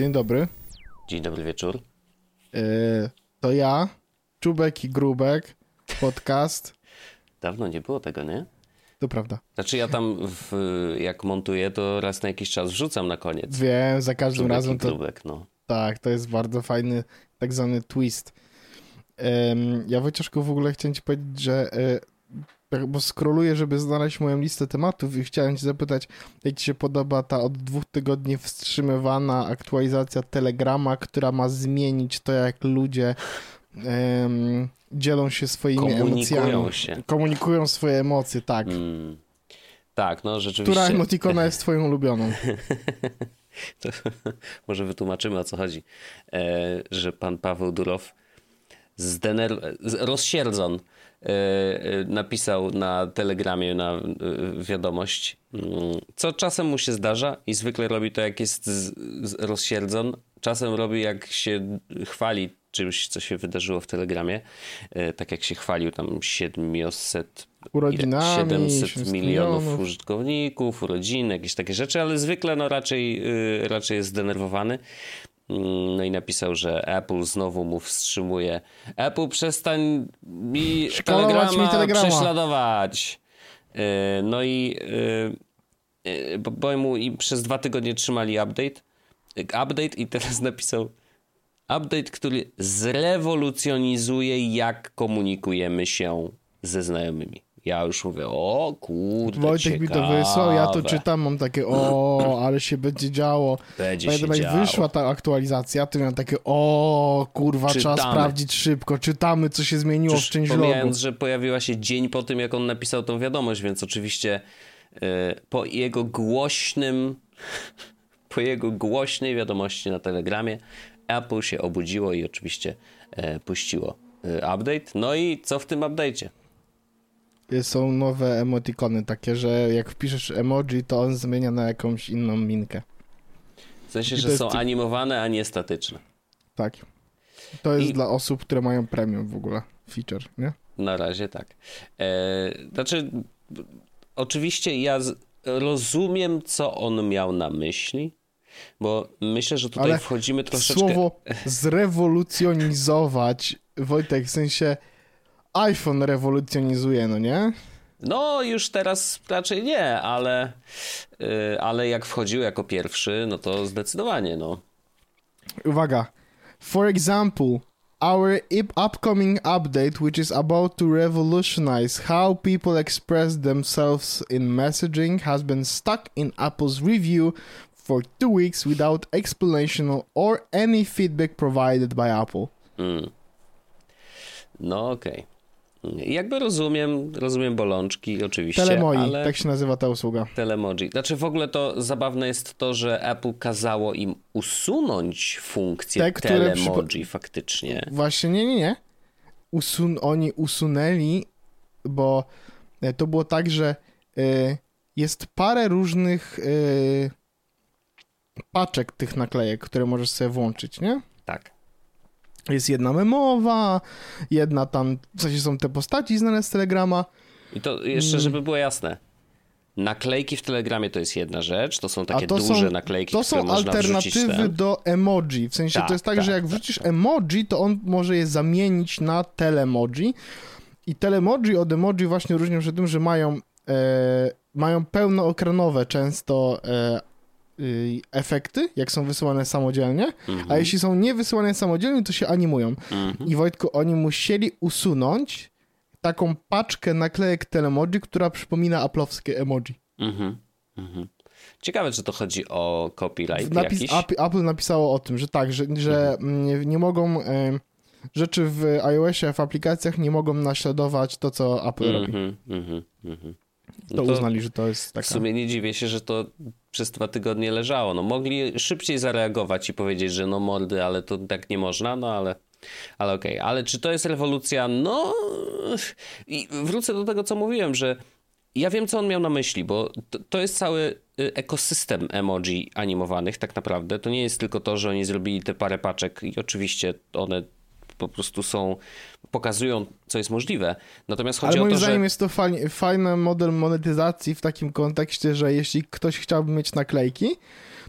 dzień dobry. Dzień dobry wieczór. To ja, Czubek i Grubek, podcast. Dawno nie było tego, nie? To prawda. Znaczy ja tam, jak montuję, to raz na jakiś czas wrzucam na koniec. Wiem, za każdym Czubek razem i Grubek, no. Tak, to jest bardzo fajny, tak zwany twist. Ja Wojciaszku w ogóle chciałem ci powiedzieć, że bo scrolluję, żeby znaleźć moją listę tematów i chciałem cię zapytać, jak ci się podoba ta od 2 tygodni wstrzymywana aktualizacja Telegrama, która ma zmienić to, jak ludzie dzielą się swoimi emocjami. Komunikują swoje emocje, tak. Tak, no rzeczywiście. Która emotikona jest twoją ulubioną? To może wytłumaczymy, o co chodzi. Że pan Paweł Durow rozsierdzon napisał na Telegramie, na wiadomość, co czasem mu się zdarza i zwykle robi to, jak jest rozsierdzon. Czasem robi, jak się chwali czymś, co się wydarzyło w Telegramie. Tak jak się chwalił tam 700 milionów użytkowników, urodzin, jakieś takie rzeczy, ale zwykle no raczej jest zdenerwowany. No i napisał, że Apple znowu mu wstrzymuje. Apple, przestań mi Telegrama prześladować. No i bo mu i przez 2 tygodnie trzymali update i teraz napisał update, który zrewolucjonizuje, jak komunikujemy się ze znajomymi. Ja już mówię, o kurde, Wojtek ciekawe. mi to wysłał, ja to czytam, mam takie, ale się będzie działo. Pamiętam, jak wyszła ta aktualizacja, to miałem takie, kurwa, trzeba sprawdzić szybko, czytamy, co się zmieniło w czymś logu. Pomijając, że pojawiła się dzień po tym, jak on napisał tą wiadomość, więc oczywiście po jego głośnej wiadomości na Telegramie Apple się obudziło i oczywiście puściło update. No i co w tym update'cie? Są nowe emotikony takie, że jak wpiszesz emoji, to on zmienia na jakąś inną minkę. W sensie, że są animowane, a nie statyczne. Tak. To jest dla osób, które mają premium w ogóle feature, nie? Na razie tak. Znaczy, oczywiście ja rozumiem, co on miał na myśli, bo myślę, że tutaj wchodzimy troszeczkę... Słowo zrewolucjonizować, Wojtek, w sensie iPhone rewolucjonizuje, no nie? No, już teraz raczej nie, ale jak wchodził jako pierwszy, no to zdecydowanie, no. Uwaga. For example, our upcoming update, which is about to revolutionize how people express themselves in messaging, has been stuck in Apple's review for 2 weeks without explanation or any feedback provided by Apple. No okej. Jakby rozumiem bolączki oczywiście, Telemoji, ale... tak się nazywa ta usługa. Telemoji. Znaczy w ogóle to zabawne jest to, że Apple kazało im usunąć funkcję Telemoji faktycznie. Właśnie nie. Oni usunęli, bo to było tak, że jest parę różnych paczek tych naklejek, które możesz sobie włączyć, nie? Tak. Jest jedna memowa, jedna tam, w sensie są te postaci znane z Telegrama. I to jeszcze, żeby było jasne. Naklejki w Telegramie to jest jedna rzecz, to są takie duże naklejki, które można wrzucić. To są alternatywy do emoji, w sensie to jest tak, że jak wrzucisz emoji, to on może je zamienić na telemoji i telemoji od emoji właśnie różnią się tym, że mają pełnoekranowe często efekty, jak są wysyłane samodzielnie, a jeśli są nie wysyłane samodzielnie, to się animują. I Wojtku, oni musieli usunąć taką paczkę naklejek telemoji, która przypomina aplowskie emoji. Ciekawe, czy to chodzi o copyright jakiś? Apple napisało o tym, że tak, że nie mogą rzeczy w iOSie, w aplikacjach nie mogą naśladować to, co Apple robi. To uznali, że to jest taka... W sumie nie dziwię się, że to przez 2 tygodnie leżało. No mogli szybciej zareagować i powiedzieć, że no mordy, ale to tak nie można, no ale okej. Ale czy to jest rewolucja? No i wrócę do tego, co mówiłem, że ja wiem, co on miał na myśli, bo to jest cały ekosystem emoji animowanych tak naprawdę. To nie jest tylko to, że oni zrobili te parę paczek i oczywiście one po prostu pokazują, co jest możliwe. Natomiast chodzi o to, że... Ale moim zdaniem jest to fajny model monetyzacji w takim kontekście, że jeśli ktoś chciałby mieć naklejki,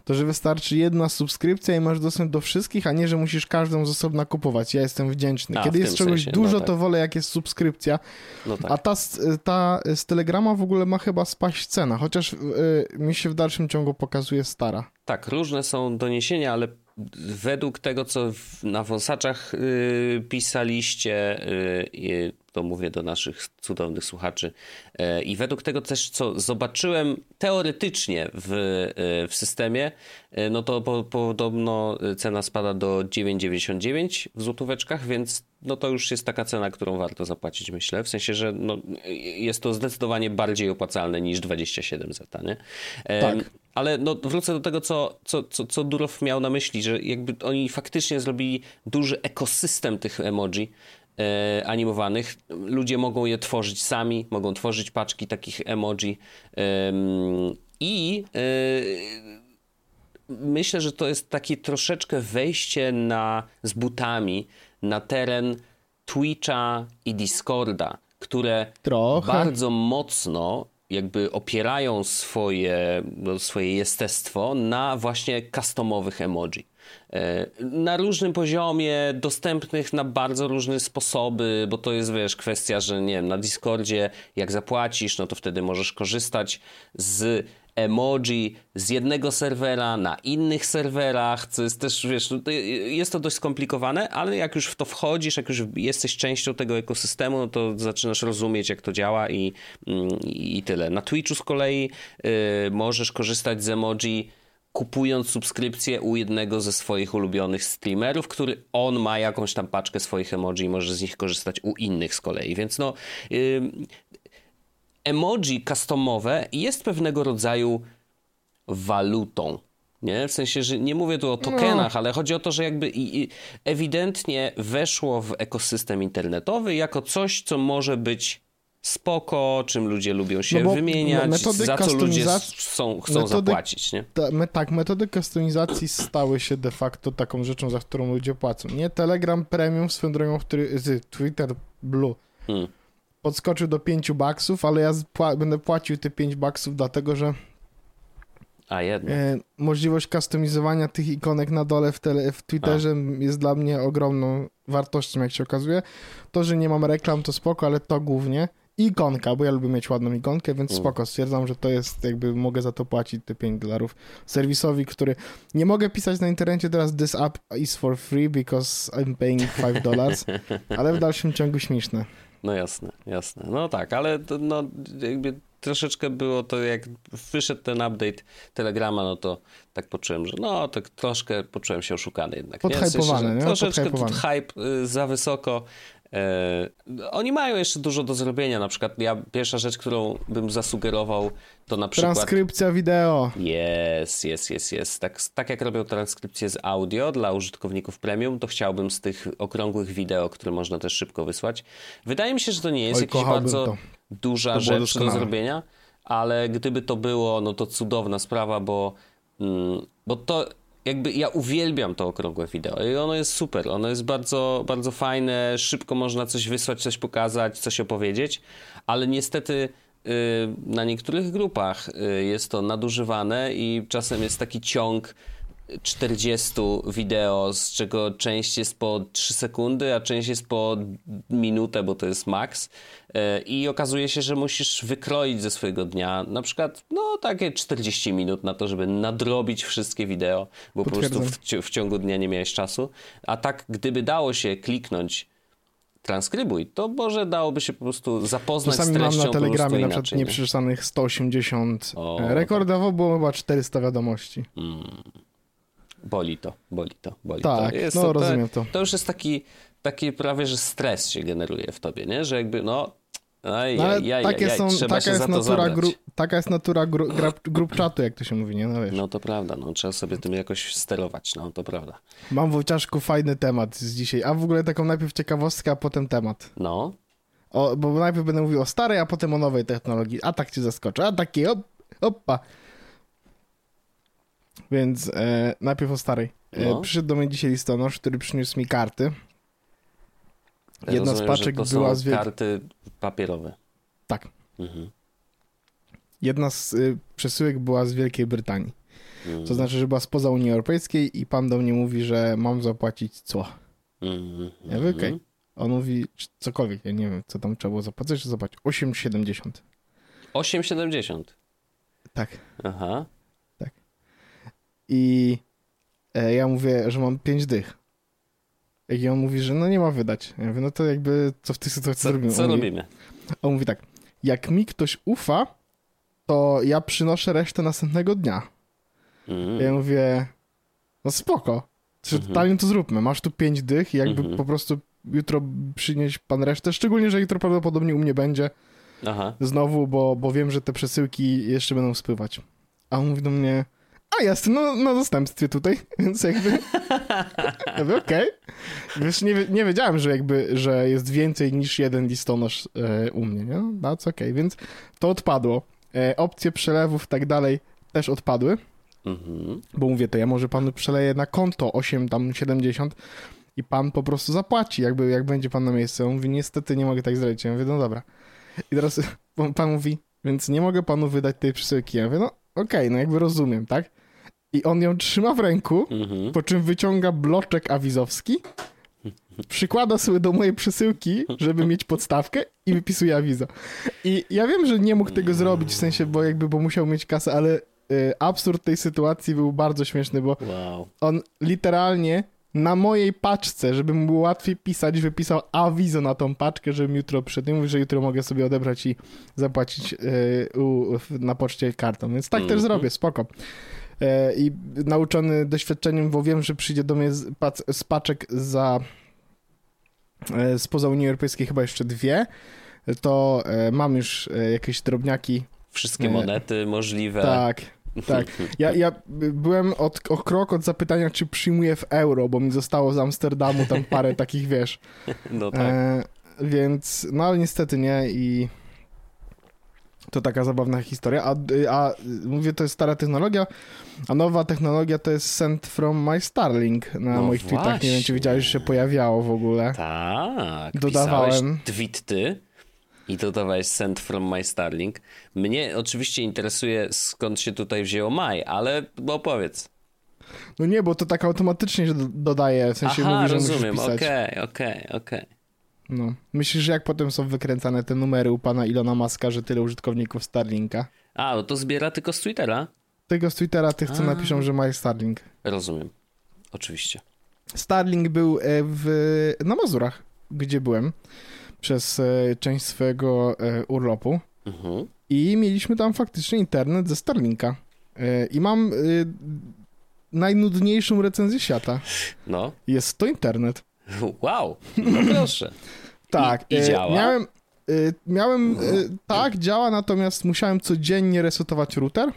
to że wystarczy jedna subskrypcja i masz dostęp do wszystkich, a nie, że musisz każdą z osobna kupować. Ja jestem wdzięczny. Kiedy jest czegoś dużo, to wolę jak jest subskrypcja. A ta z Telegrama w ogóle ma chyba spaść cena, chociaż mi się w dalszym ciągu pokazuje stara. Tak, różne są doniesienia, ale według tego, co na wąsaczach pisaliście, to mówię do naszych cudownych słuchaczy, i według tego też, co zobaczyłem teoretycznie w systemie, no to podobno cena spada do 9,99 w złotóweczkach, więc no to już jest taka cena, którą warto zapłacić, myślę. W sensie, że no, jest to zdecydowanie bardziej opłacalne niż 27 zeta, nie? Tak. Ale no, wrócę do tego, co Durow miał na myśli, że jakby oni faktycznie zrobili duży ekosystem tych emoji animowanych. Ludzie mogą je tworzyć sami, mogą tworzyć paczki takich emoji i myślę, że to jest takie troszeczkę wejście z butami na teren Twitcha i Discorda, które bardzo mocno jakby opierają swoje jestestwo na właśnie customowych emoji. Na różnym poziomie, dostępnych na bardzo różne sposoby, bo to jest, wiesz, kwestia, że nie wiem, na Discordzie jak zapłacisz, no to wtedy możesz korzystać z emoji z jednego serwera na innych serwerach, co jest też, wiesz, jest to dość skomplikowane, ale jak już w to wchodzisz, jak już jesteś częścią tego ekosystemu, no to zaczynasz rozumieć, jak to działa i tyle. Na Twitchu z kolei możesz korzystać z emoji kupując subskrypcję u jednego ze swoich ulubionych streamerów, który on ma jakąś tam paczkę swoich emoji i może z nich korzystać u innych z kolei, więc no emoji customowe jest pewnego rodzaju walutą, nie? W sensie, że nie mówię tu o tokenach, ale chodzi o to, że jakby ewidentnie weszło w ekosystem internetowy jako coś, co może być spoko, czym ludzie lubią się wymieniać, za co ludzie chcą zapłacić, nie? Metody kustomizacji stały się de facto taką rzeczą, za którą ludzie płacą, nie? Telegram Premium swoją drogą, Twitter Blue podskoczył do $5, ale ja będę płacił te $5 dlatego, że możliwość kustomizowania tych ikonek na dole w Twitterze jest dla mnie ogromną wartością, jak się okazuje. To, że nie mam reklam, to spoko, ale to głównie. Ikonka, bo ja lubię mieć ładną ikonkę, więc spoko, stwierdzam, że to jest jakby, mogę za to płacić te $5 serwisowi, który nie mogę pisać na internecie teraz this app is for free because I'm paying $5, ale w dalszym ciągu śmieszne. No jasne. No tak, ale to, no jakby troszeczkę było to, jak wyszedł ten update Telegrama, no to tak poczułem, że no tak troszkę poczułem się oszukany jednak. Podhypowany, nie? Troszeczkę hype za wysoko. Oni mają jeszcze dużo do zrobienia, na przykład pierwsza rzecz, którą bym zasugerował, to na przykład transkrypcja wideo. Jest. Tak jak robią transkrypcję z audio dla użytkowników premium, to chciałbym z tych okrągłych wideo, które można też szybko wysłać. Wydaje mi się, że to nie jest jakaś bardzo duża rzecz do zrobienia, ale gdyby to było, no to cudowna sprawa, bo to jakby ja uwielbiam to okrągłe wideo i ono jest super, ono jest bardzo, bardzo fajne, szybko można coś wysłać, coś pokazać, coś opowiedzieć, ale niestety na niektórych grupach jest to nadużywane i czasem jest taki ciąg 40 wideo, z czego część jest po 3 sekundy, a część jest po minutę, bo to jest max. I okazuje się, że musisz wykroić ze swojego dnia na przykład no takie 40 minut na to, żeby nadrobić wszystkie wideo, bo po prostu w ciągu dnia nie miałeś czasu. A tak, gdyby dało się kliknąć transkrybuj, to może dałoby się po prostu zapoznać z treścią. Czasami mam na Telegramie na przykład nieprzeczytanych 180. Rekordowo było chyba 400 wiadomości. Boli to. Tak, jest no rozumiem to. To już jest taki prawie, że stres się generuje w tobie, nie? Że jakby taka jest natura grup czatu, jak to się mówi, nie? No, wiesz. No to prawda, no trzeba sobie tym jakoś sterować, no to prawda. Mam, Wojciaszku, fajny temat z dzisiaj, a w ogóle taką najpierw ciekawostkę, a potem temat. No. Bo najpierw będę mówił o starej, a potem o nowej technologii, a tak cię zaskoczę, a taki opa. Więc najpierw o starej. Przyszedł do mnie dzisiaj listonosz, który przyniósł mi karty. Jedna z paczek była z karty papierowe. Tak. Jedna z przesyłek była z Wielkiej Brytanii. To znaczy, że była spoza Unii Europejskiej i pan do mnie mówi, że mam zapłacić cło. Ja mówię, okej. On mówi cokolwiek, ja nie wiem, co tam trzeba było zapłacić, że zapłacić 8,70. 8,70? Tak. Aha. Tak. I ja mówię, że mam 5 dych. I on mówi, że no nie ma wydać. Ja mówię, no to jakby co w tej sytuacji zrobimy? Co robimy? On mówi tak, jak mi ktoś ufa, to ja przynoszę resztę następnego dnia. Ja mówię, no spoko, totalnie to zróbmy. Masz tu 5 dych i jakby po prostu jutro przynieść pan resztę, szczególnie, że jutro prawdopodobnie u mnie będzie znowu, bo wiem, że te przesyłki jeszcze będą spływać. A on mówi do mnie, a jasne, no na zastępstwie tutaj, więc jakby ja mówię, okej. Wiesz, nie wiedziałem, że jest więcej niż jeden listonosz u mnie, nie? No, that's okej, więc to odpadło. Opcje przelewów i tak dalej też odpadły, bo mówię, to ja może panu przeleję na konto 8,70 i pan po prostu zapłaci, jak będzie pan na miejscu. On mówi, niestety nie mogę tak zrobić. Ja mówię, no dobra. I teraz pan mówi, więc nie mogę panu wydać tej przesyłki. Ja mówię, no okej, no jakby rozumiem, tak? I on ją trzyma w ręku, po czym wyciąga bloczek awizowski, przykłada sobie do mojej przesyłki, żeby mieć podstawkę i wypisuje awizo. I ja wiem, że nie mógł tego zrobić, w sensie, bo musiał mieć kasę, ale absurd tej sytuacji był bardzo śmieszny, bo on literalnie na mojej paczce, żeby mu było łatwiej pisać, wypisał awizo na tą paczkę, żebym jutro przyszedł. I mówi, że jutro mogę sobie odebrać i zapłacić na poczcie kartą. Więc tak też zrobię, spoko. I nauczony doświadczeniem, bo wiem, że przyjdzie do mnie z paczek spoza Unii Europejskiej chyba jeszcze 2, to mam już jakieś drobniaki. Wszystkie monety możliwe. Tak. Ja byłem o krok od zapytania, czy przyjmuję w euro, bo mi zostało z Amsterdamu tam parę takich, wiesz. No tak. Więc, no ale niestety nie i to taka zabawna historia. A mówię, to jest stara technologia, a nowa technologia to jest Send from my Starlink na moich tweetach. Nie wiem, czy widziałeś, że się pojawiało w ogóle. Tak. Dodawałem. Tweety i dodawałeś Send from my Starlink. Mnie oczywiście interesuje, skąd się tutaj wzięło my, ale opowiedz. No nie, bo to tak automatycznie się dodaje, w sensie mówi, że rozumiem. Musisz pisać. Okej. No. Myślisz, że jak potem są wykręcane te numery u pana Ilona Muska, że tyle użytkowników Starlinka? No to zbiera tylko z Twittera? Tylko z Twittera tych, co napiszą, że mają Starlink. Rozumiem. Oczywiście. Starlink był na Mazurach, gdzie byłem przez część swojego urlopu i mieliśmy tam faktycznie internet ze Starlinka. I mam najnudniejszą recenzję świata. No. Jest to internet. Wow, no proszę. Tak. I działa? Miałem tak, działa, natomiast musiałem codziennie resetować router.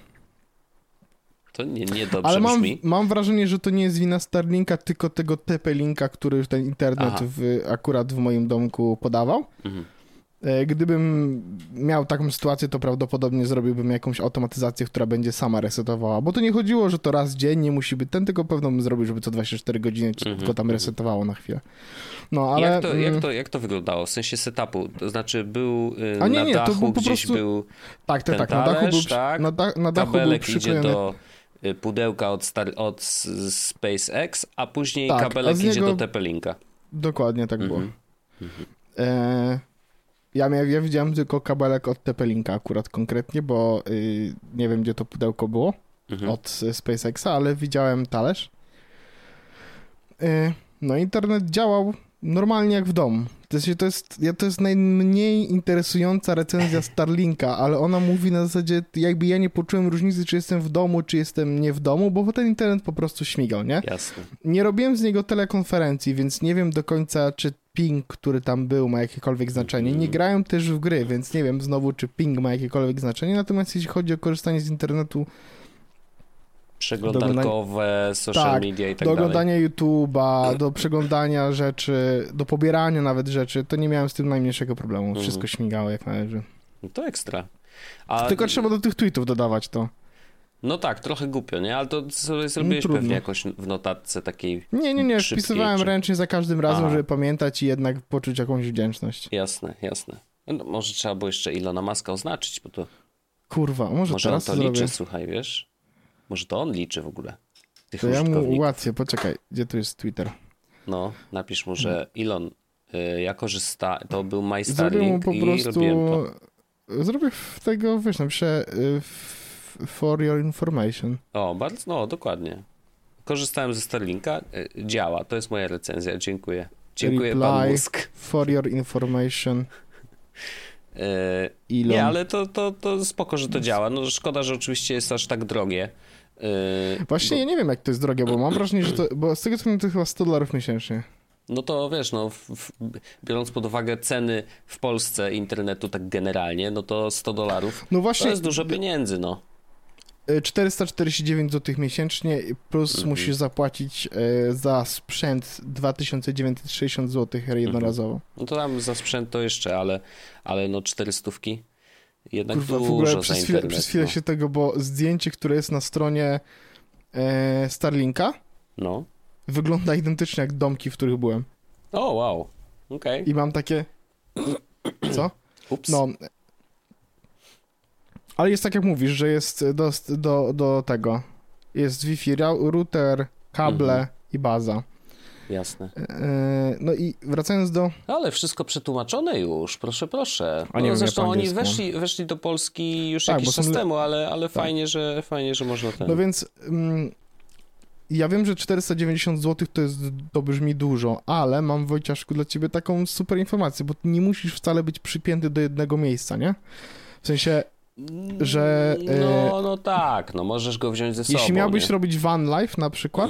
To nie dobrze ale brzmi. Mam wrażenie, że to nie jest wina Starlinka, tylko tego TP-Linka, który już ten internet akurat w moim domku podawał. Gdybym miał taką sytuację, to prawdopodobnie zrobiłbym jakąś automatyzację, która będzie sama resetowała, bo to nie chodziło, że to raz dziennie musi być, tylko pewno bym zrobił, żeby co 24 godziny tylko tam resetowało na chwilę. No, ale... Jak to wyglądało? W sensie setupu? To znaczy był na dachu, to był po prostu... był tak, na dachu był na dachu kabelek był idzie do pudełka od SpaceX, a później kabelek idzie do TP-Linka. Dokładnie tak było. Ja widziałem tylko kabelek od TP-Linka akurat konkretnie, bo nie wiem, gdzie to pudełko było od SpaceXa, ale widziałem talerz. No internet działał normalnie jak w domu. To jest najmniej interesująca recenzja Starlinka, ale ona mówi na zasadzie, jakby ja nie poczułem różnicy, czy jestem w domu, czy jestem nie w domu, bo ten internet po prostu śmigał, nie? Jasne. Nie robiłem z niego telekonferencji, więc nie wiem do końca, czy ping, który tam był, ma jakiekolwiek znaczenie. Nie grałem też w gry, więc nie wiem znowu, czy ping ma jakiekolwiek znaczenie, natomiast jeśli chodzi o korzystanie z internetu, przeglądarkowe, social media i tak dalej. Do oglądania YouTube'a, do przeglądania rzeczy, do pobierania nawet rzeczy, to nie miałem z tym najmniejszego problemu. Wszystko śmigało jak należy. No to ekstra. Tylko trzeba do tych tweetów dodawać to. No tak, trochę głupio, nie? Ale to sobie zrobiłeś pewnie jakoś w notatce takiej Nie, wpisywałem ręcznie za każdym razem, żeby pamiętać i jednak poczuć jakąś wdzięczność. Jasne. No, może trzeba było jeszcze Ilona Muska oznaczyć, bo to... Kurwa, może teraz on to liczy, słuchaj, wiesz? Może to on liczy w ogóle tych to ja mu ułatwię, poczekaj, gdzie tu jest Twitter? No, napisz mu, że Elon, ja korzystałem, to był my Starlink i robiłem to. Zrobię tego, wiesz, napiszę for your information. O, bardzo, no, dokładnie. Korzystałem ze Starlinka, działa, to jest moja recenzja, dziękuję. Dziękuję, reply pan Musk. For your information. Nie, ale to spoko, że to działa. No szkoda, że oczywiście jest aż tak drogie. Właśnie ja nie wiem, jak to jest drogie, bo mam wrażenie, że bo z tego co wiem, to chyba $100 miesięcznie. No to wiesz, no biorąc pod uwagę ceny w Polsce internetu tak generalnie, no to $100 no właśnie, to jest dużo pieniędzy, no. 449 zł miesięcznie plus musisz zapłacić za sprzęt 2960 zł jednorazowo. No to tam za sprzęt to jeszcze, ale no 400 jednak kurwa, dużo w ogóle za przez chwilę się tego, bo zdjęcie, które jest na stronie Starlinka wygląda identycznie jak domki, w których byłem. O, wow. Okej. I mam takie... Co? Ups. No... Ale jest tak jak mówisz, że jest do tego. Jest Wi-Fi, router, kable i baza. Jasne. No i wracając do... Ale wszystko przetłumaczone już, proszę. A nie wiem, zresztą oni weszli do Polski już jakiś czas temu, ale tak. fajnie, że można ten... No więc ja wiem, że 490 zł to brzmi dużo, ale mam, Wojciaszku, dla ciebie taką super informację, bo nie musisz wcale być przypięty do jednego miejsca, nie? W sensie... że... No tak, no możesz go wziąć ze sobą. Jeśli miałbyś robić van life na przykład,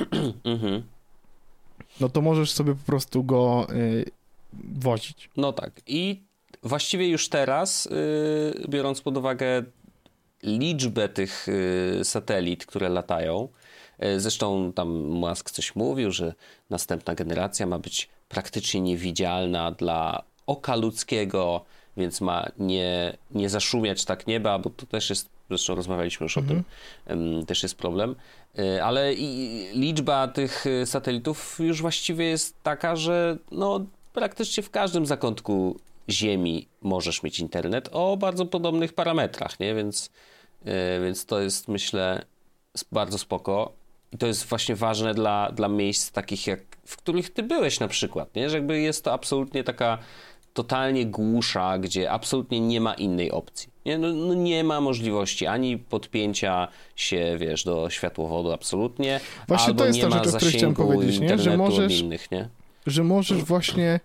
no to możesz sobie po prostu go wozić. No tak. I właściwie już teraz, biorąc pod uwagę liczbę tych satelit, które latają, zresztą tam Musk coś mówił, że następna generacja ma być praktycznie niewidzialna dla oka ludzkiego, więc ma nie zaszumiać tak nieba, bo to też jest, zresztą rozmawialiśmy już o tym, też jest problem, ale liczba tych satelitów już właściwie jest taka, że no praktycznie w każdym zakątku Ziemi możesz mieć internet o bardzo podobnych parametrach, nie? Więc to jest, myślę, bardzo spoko i to jest właśnie ważne dla miejsc takich jak, w których ty byłeś na przykład, nie? Że jakby jest to absolutnie taka totalnie głusza, gdzie absolutnie nie ma innej opcji. Nie, no nie ma możliwości ani podpięcia się, wiesz, do światłowodu absolutnie, właśnie albo to jest nie ma rzecz, o której chciałem powiedzieć, nie? Że możesz, innych, nie? Że możesz właśnie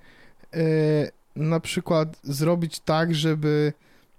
na przykład zrobić tak, żeby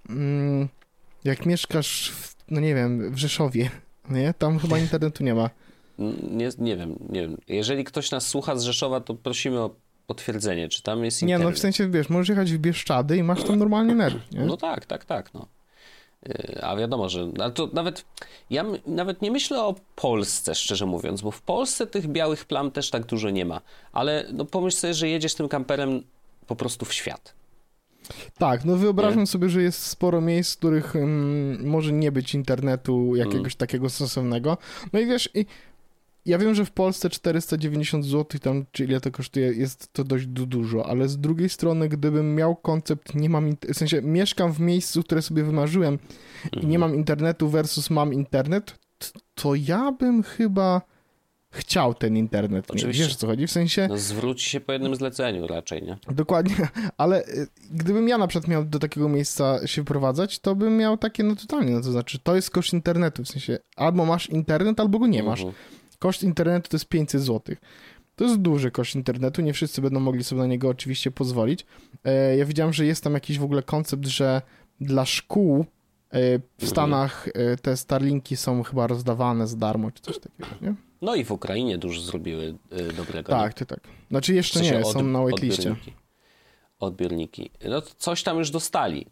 jak mieszkasz no nie wiem, w Rzeszowie, nie? Tam chyba internetu nie ma. Nie wiem. Jeżeli ktoś nas słucha z Rzeszowa, to prosimy o potwierdzenie, czy tam jest internet. Nie, no w sensie, wiesz, możesz jechać w Bieszczady i masz tam normalnie net, nie? No tak, no. A wiadomo, że... Ale to ja nawet nie myślę o Polsce, szczerze mówiąc, bo w Polsce tych białych plam też tak dużo nie ma. Ale no pomyśl sobie, że jedziesz tym kamperem po prostu w świat. Tak, no wyobrażam sobie, że jest sporo miejsc, w których może nie być internetu jakiegoś takiego stosownego. No i wiesz... Ja wiem, że w Polsce 490 zł, tam, czy ile to kosztuje, jest to dość dużo, ale z drugiej strony, gdybym miał koncept, nie mam, w sensie mieszkam w miejscu, które sobie wymarzyłem i nie mam internetu versus mam internet, to ja bym chyba chciał ten internet. Oczywiście. Wiesz, co chodzi? W sensie... No zwróci się po jednym zleceniu raczej, nie? Dokładnie, ale gdybym ja na przykład miał do takiego miejsca się wprowadzać, to bym miał takie, no totalnie, no to znaczy, to jest koszt internetu, w sensie albo masz internet, albo go nie masz. Koszt internetu to jest 500 zł. To jest duży koszt internetu, nie wszyscy będą mogli sobie na niego oczywiście pozwolić. Ja widziałem, że jest tam jakiś w ogóle koncept, że dla szkół w Stanach te Starlinki są chyba rozdawane za darmo, czy coś takiego, nie? No i w Ukrainie dużo zrobiły dobrego. Tak. Znaczy jeszcze nie, są na waitliście. Odbiorniki. No coś tam już dostali.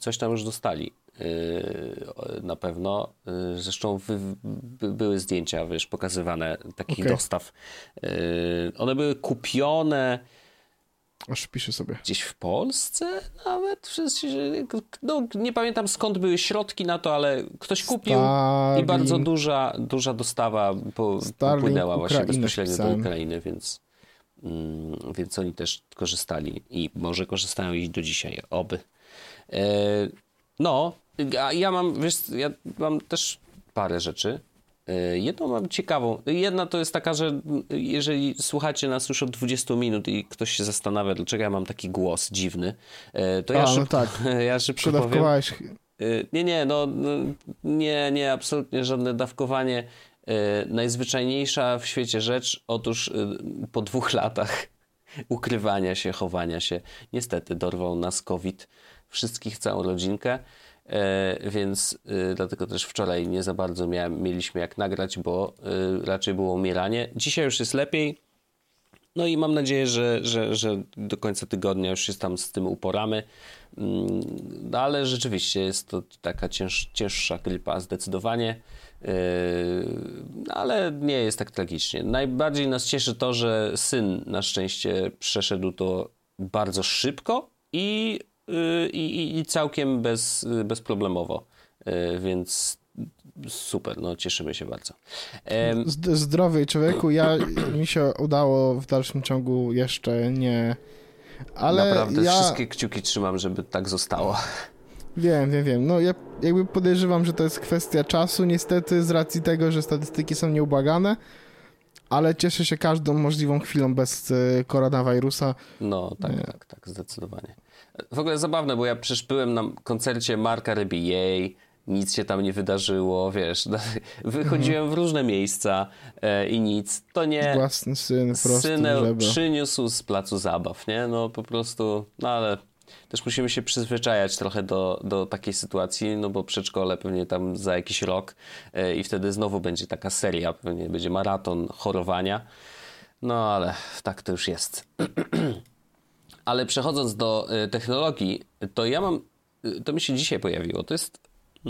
Na pewno. Zresztą były zdjęcia, wiesz, pokazywane takich dostaw. One były kupione aż piszę sobie. Gdzieś w Polsce nawet? No, nie pamiętam skąd były środki na to, ale ktoś kupił i bardzo duża dostawa popłynęła właśnie bezpośrednio do Ukrainy, więc oni też korzystali i może korzystają i do dzisiaj. Oby. No, a ja mam też parę rzeczy. Jedną mam ciekawą. Jedna to jest taka, że jeżeli słuchacie nas już od 20 minut i ktoś się zastanawia, dlaczego ja mam taki głos dziwny, to ja szybko powiem. Nie, absolutnie żadne dawkowanie. Najzwyczajniejsza w świecie rzecz, otóż po 2 latach ukrywania się, chowania się, niestety dorwał nas COVID, wszystkich, całą rodzinkę. Więc dlatego też wczoraj nie za bardzo mieliśmy jak nagrać, bo raczej było umieranie. Dzisiaj już jest lepiej. No i mam nadzieję, że do końca tygodnia już się tam z tym uporamy. Ale rzeczywiście jest to taka cięższa grypa zdecydowanie. Ale nie jest tak tragicznie. Najbardziej nas cieszy to, że syn na szczęście przeszedł to bardzo szybko i całkiem bezproblemowo, więc super, no cieszymy się bardzo. Zdrowy człowieku, mi się udało w dalszym ciągu jeszcze nie, ale naprawdę wszystkie kciuki trzymam, żeby tak zostało. Wiem. No ja jakby podejrzewam, że to jest kwestia czasu, niestety, z racji tego, że statystyki są nieubłagane, ale cieszę się każdą możliwą chwilą bez koronawirusa. No, tak, zdecydowanie. W ogóle zabawne, bo ja przecież byłem na koncercie Marka Rebillet, nic się tam nie wydarzyło, wiesz, wychodziłem w różne miejsca i nic, to nie... Własny syn prosto Synę przyniósł z placu zabaw, nie? No po prostu, no ale też musimy się przyzwyczajać trochę do takiej sytuacji, no bo przedszkole pewnie tam za jakiś rok i wtedy znowu będzie taka seria, pewnie będzie maraton chorowania, no ale tak to już jest. Ale przechodząc do technologii, to mi się dzisiaj pojawiło. To jest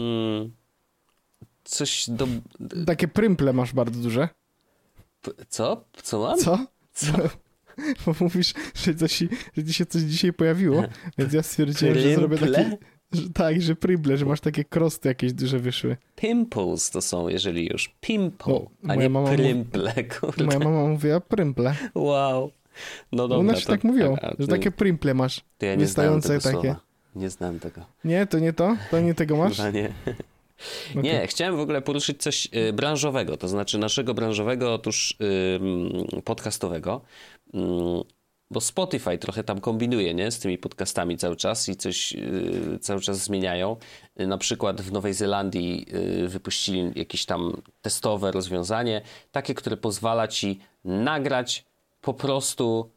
coś do... Takie prymple masz bardzo duże. Co? Co mam? Co? Bo mówisz, że ci się coś dzisiaj pojawiło, więc ja stwierdziłem, że zrobię takie... że prymple, że masz takie krosty jakieś duże wyszły. Pimples to są, jeżeli już. Pimple, a nie prymple. Moja mama mówiła prymple. Wow. No dobra. U nas tak mówią, że takie prymple masz. To ja nie znam tego takie. Słowa. Nie znam tego. Nie, to nie to? To nie tego masz? Chyba nie. Okay. Nie, chciałem w ogóle poruszyć coś branżowego, to znaczy naszego branżowego, otóż podcastowego, bo Spotify trochę tam kombinuje, nie, z tymi podcastami cały czas i coś cały czas zmieniają. Na przykład w Nowej Zelandii wypuścili jakieś tam testowe rozwiązanie, takie, które pozwala ci nagrać po prostu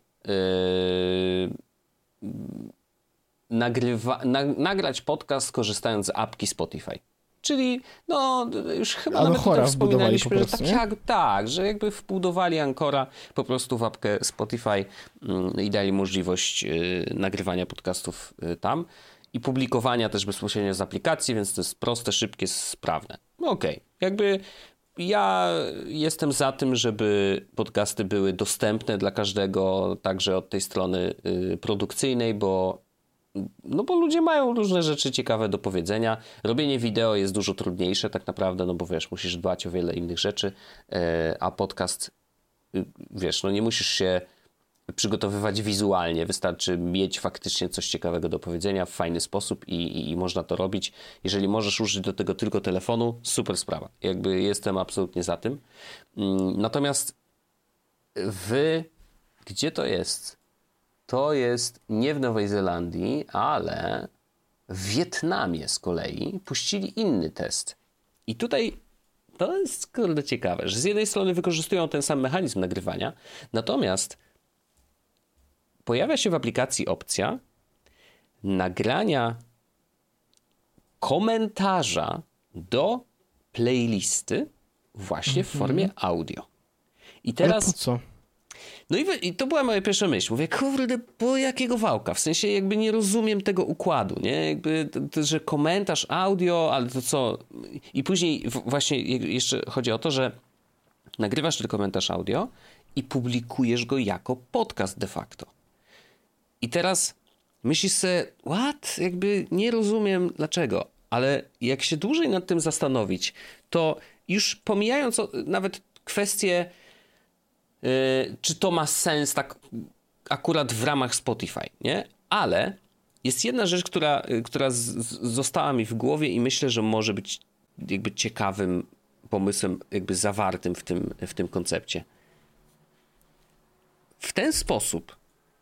nagrać podcast korzystając z apki Spotify. Czyli, no, już chyba nawet tutaj wspominaliśmy, że tak, że jakby wbudowali Anchora po prostu w apkę Spotify i dali możliwość nagrywania podcastów tam i publikowania też bezpośrednio z aplikacji, więc to jest proste, szybkie, sprawne. Okej. Jakby ja jestem za tym, żeby podcasty były dostępne dla każdego, także od tej strony produkcyjnej, bo ludzie mają różne rzeczy ciekawe do powiedzenia. Robienie wideo jest dużo trudniejsze tak naprawdę, no bo wiesz, musisz dbać o wiele innych rzeczy, a podcast, wiesz, no nie musisz się przygotowywać wizualnie, wystarczy mieć faktycznie coś ciekawego do powiedzenia w fajny sposób i można to robić. Jeżeli możesz użyć do tego tylko telefonu, super sprawa. Jakby jestem absolutnie za tym. Natomiast gdzie to jest? To jest nie w Nowej Zelandii, ale w Wietnamie z kolei puścili inny test. I tutaj to jest kurde ciekawe, że z jednej strony wykorzystują ten sam mechanizm nagrywania, natomiast pojawia się w aplikacji opcja nagrania komentarza do playlisty właśnie w formie audio. I teraz... Ale po co? No i to była moja pierwsza myśl. Mówię, kurde, po jakiego wałka? W sensie jakby nie rozumiem tego układu, nie? Jakby, że komentarz audio, ale to co? I później właśnie jeszcze chodzi o to, że nagrywasz ten komentarz audio i publikujesz go jako podcast de facto. I teraz myślisz sobie, what? Jakby nie rozumiem dlaczego. Ale jak się dłużej nad tym zastanowić, to już pomijając nawet kwestię czy to ma sens tak akurat w ramach Spotify, nie? Ale jest jedna rzecz, która została mi w głowie i myślę, że może być jakby ciekawym pomysłem jakby zawartym w tym koncepcie. W ten sposób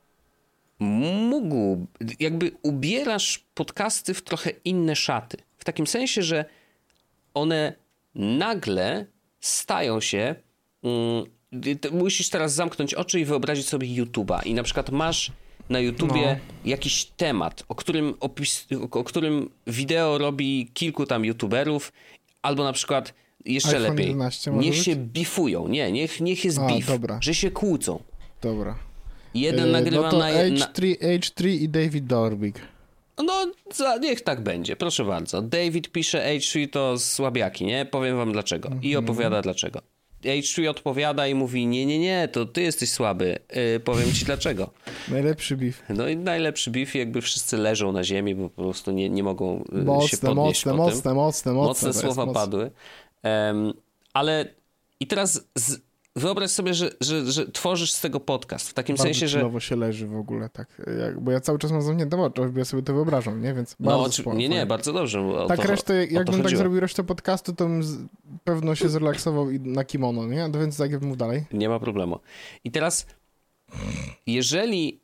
jakby ubierasz podcasty w trochę inne szaty. W takim sensie, że one nagle stają się... musisz teraz zamknąć oczy i wyobrazić sobie YouTube'a i na przykład masz na YouTubie jakiś temat, o którym wideo robi kilku tam YouTuberów, albo na przykład jeszcze iPhone lepiej, 11 niech się bifują, niech jest beef, dobra. że się kłócą. Dobra. Jeden nagrywa no to H3 i David Dobrik. No, niech tak będzie, proszę bardzo. David pisze H3 to słabiaki, nie? Powiem wam dlaczego. I opowiada dlaczego. H3 odpowiada i mówi, nie, to ty jesteś słaby. Powiem ci dlaczego. Najlepszy beef. No i najlepszy beef, jakby wszyscy leżą na ziemi, bo po prostu nie mogą się podnieść Mocne słowa padły. Ale i teraz wyobraź sobie, że tworzysz z tego podcast. W takim sensie, że... Bardzo się leży w ogóle, tak. Bo ja cały czas mam zamknięte oczy, bo ja sobie to wyobrażam, nie? Więc bardzo nie, bardzo dobrze. Jakbym tak zrobił resztę podcastu, to bym pewno się zrelaksował na kimono, nie? No więc tak mów dalej. Nie ma problemu. I teraz, jeżeli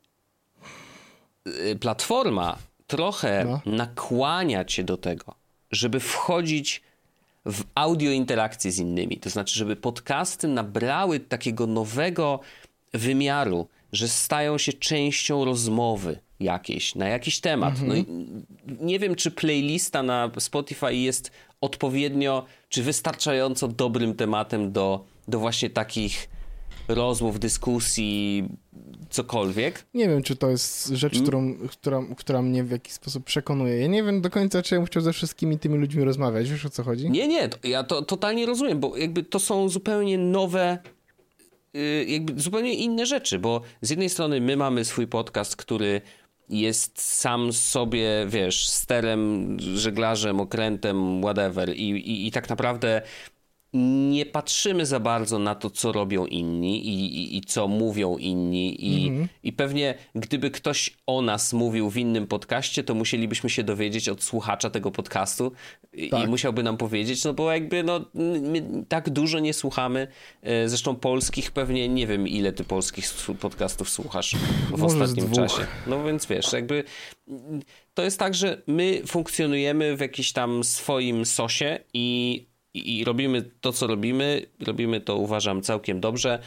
platforma trochę nakłania cię do tego, żeby wchodzić w audio interakcję z innymi, to znaczy, żeby podcasty nabrały takiego nowego wymiaru, że stają się częścią rozmowy jakiejś, na jakiś temat. No i nie wiem, czy playlista na Spotify jest odpowiednio, czy wystarczająco dobrym tematem do właśnie takich rozmów, dyskusji, cokolwiek. Nie wiem, czy to jest rzecz, która mnie w jakiś sposób przekonuje. Ja nie wiem do końca, czy ja bym chciał ze wszystkimi tymi ludźmi rozmawiać. Wiesz, o co chodzi? Nie, ja to totalnie rozumiem, bo jakby to są zupełnie nowe, jakby zupełnie inne rzeczy, bo z jednej strony my mamy swój podcast, który jest sam sobie, wiesz, sterem, żeglarzem, okrętem, whatever i tak naprawdę nie patrzymy za bardzo na to, co robią inni i co mówią inni i pewnie gdyby ktoś o nas mówił w innym podcaście, to musielibyśmy się dowiedzieć od słuchacza tego podcastu i musiałby nam powiedzieć, no bo jakby my tak dużo nie słuchamy, zresztą polskich pewnie, nie wiem ile ty polskich podcastów słuchasz w ostatnim czasie. No więc wiesz, jakby to jest tak, że my funkcjonujemy w jakimś tam swoim sosie i robimy to, co robimy to, uważam, całkiem dobrze,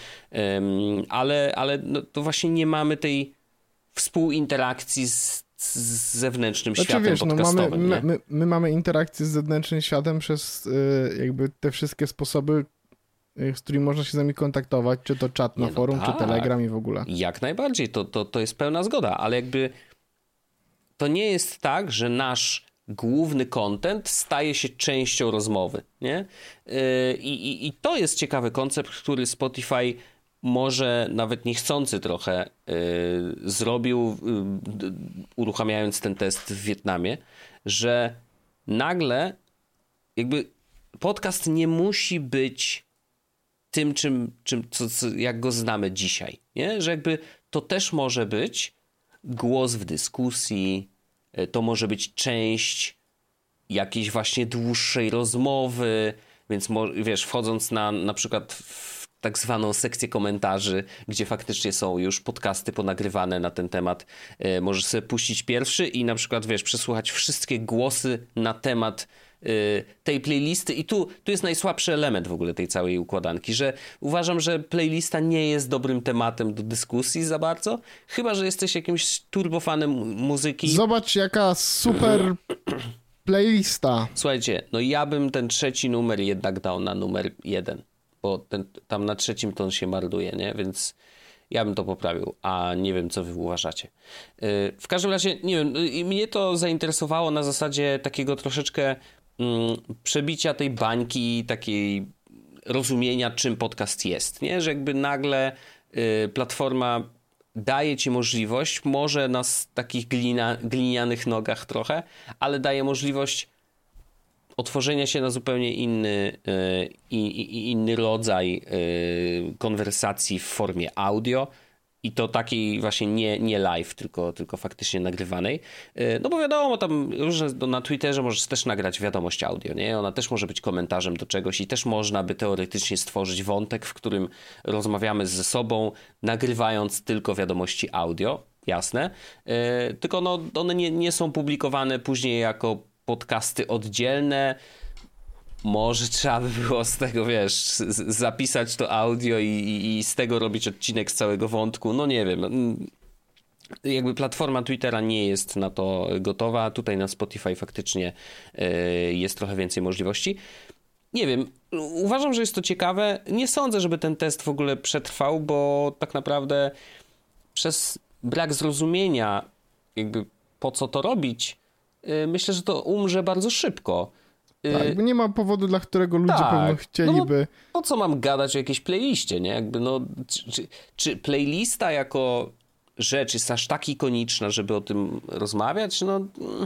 ale to właśnie nie mamy tej współinterakcji z zewnętrznym światem podcastowym. My mamy interakcję z zewnętrznym światem przez jakby te wszystkie sposoby, z którymi można się z nami kontaktować, czy to czat na forum, czy Telegram i w ogóle. Jak najbardziej, to jest pełna zgoda, ale jakby to nie jest tak, że nasz główny content staje się częścią rozmowy, nie? I to jest ciekawy koncept, który Spotify może nawet niechcący trochę zrobił, uruchamiając ten test w Wietnamie, że nagle jakby podcast nie musi być tym, jak go znamy dzisiaj, nie? Że jakby to też może być głos w dyskusji, to może być część jakiejś właśnie dłuższej rozmowy, więc wiesz, wchodząc na przykład w tak zwaną sekcję komentarzy, gdzie faktycznie są już podcasty ponagrywane na ten temat, możesz sobie puścić pierwszy i na przykład, wiesz, przesłuchać wszystkie głosy na temat tej playlisty i tu jest najsłabszy element w ogóle tej całej układanki, że uważam, że playlista nie jest dobrym tematem do dyskusji za bardzo, chyba że jesteś jakimś turbofanem muzyki. Zobacz jaka super playlista. Słuchajcie, no ja bym ten trzeci numer jednak dał na numer 1, bo tam na trzecim to on się marduje, nie? Więc ja bym to poprawił, a nie wiem, co wy uważacie. W każdym razie, nie wiem, mnie to zainteresowało na zasadzie takiego troszeczkę przebicia tej bańki, takiej rozumienia, czym podcast jest, nie? Że jakby nagle platforma daje ci możliwość, może na takich glinianych nogach trochę, ale daje możliwość otworzenia się na zupełnie inny rodzaj konwersacji w formie audio I to takiej właśnie nie live, tylko faktycznie nagrywanej. No bo wiadomo, tam różne, na Twitterze możesz też nagrać wiadomość audio, nie? Ona też może być komentarzem do czegoś i też można by teoretycznie stworzyć wątek, w którym rozmawiamy ze sobą, nagrywając tylko wiadomości audio, jasne. Tylko no, one nie są publikowane później jako podcasty oddzielne. Może trzeba by było z tego, wiesz, zapisać to audio i z tego robić odcinek z całego wątku. No nie wiem. Jakby platforma Twittera nie jest na to gotowa. Tutaj na Spotify faktycznie jest trochę więcej możliwości. Nie wiem. Uważam, że jest to ciekawe. Nie sądzę, żeby ten test w ogóle przetrwał, bo tak naprawdę przez brak zrozumienia jakby po co to robić, myślę, że to umrze bardzo szybko. Tak, bo nie ma powodu, dla którego ludzie pewno chcieliby... No co mam gadać o jakiejś playliście, nie? Jakby no, czy playlista jako rzecz jest aż tak ikoniczna, żeby o tym rozmawiać? No,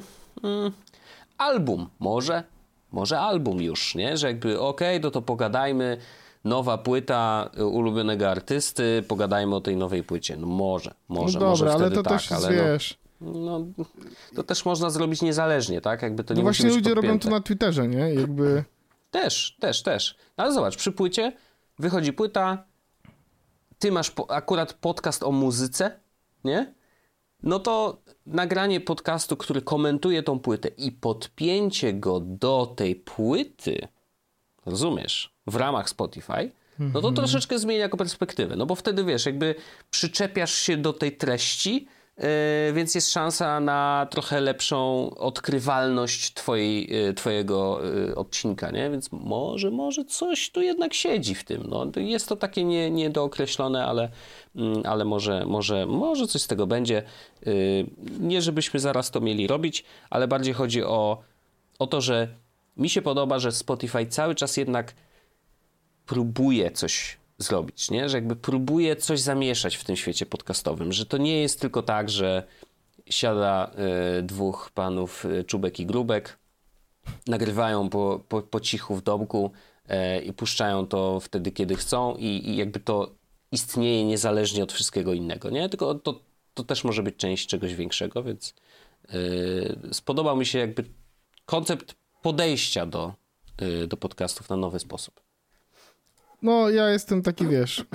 album może album już, nie? Że jakby okej, to pogadajmy, nowa płyta ulubionego artysty, pogadajmy o tej nowej płycie. No może dobra, ale wtedy to też jest, wiesz... No, to też można zrobić niezależnie, tak? Jakby to nie właśnie musi być ludzie podpięte. robią to na Twitterze, nie? Jakby... Też. No, ale zobacz, przy płycie wychodzi płyta, ty masz akurat podcast o muzyce, nie? No to nagranie podcastu, który komentuje tą płytę i podpięcie go do tej płyty, rozumiesz, w ramach Spotify, no to troszeczkę zmienia jako perspektywę, no bo wtedy, wiesz, jakby przyczepiasz się do tej treści, więc jest szansa na trochę lepszą odkrywalność twojego odcinka, nie? Więc może coś tu jednak siedzi w tym. No, jest to takie niedookreślone, ale może coś z tego będzie. Nie żebyśmy zaraz to mieli robić, ale bardziej chodzi o to, że mi się podoba, że Spotify cały czas jednak próbuje coś zrobić, nie? Że jakby próbuje coś zamieszać w tym świecie podcastowym, że to nie jest tylko tak, że siada dwóch panów Czubek i Grubek, nagrywają po cichu w domku i puszczają to wtedy, kiedy chcą i jakby to istnieje niezależnie od wszystkiego innego, nie? Tylko to też może być część czegoś większego, więc spodobał mi się jakby koncept podejścia do podcastów na nowy sposób. No, ja jestem taki, wiesz,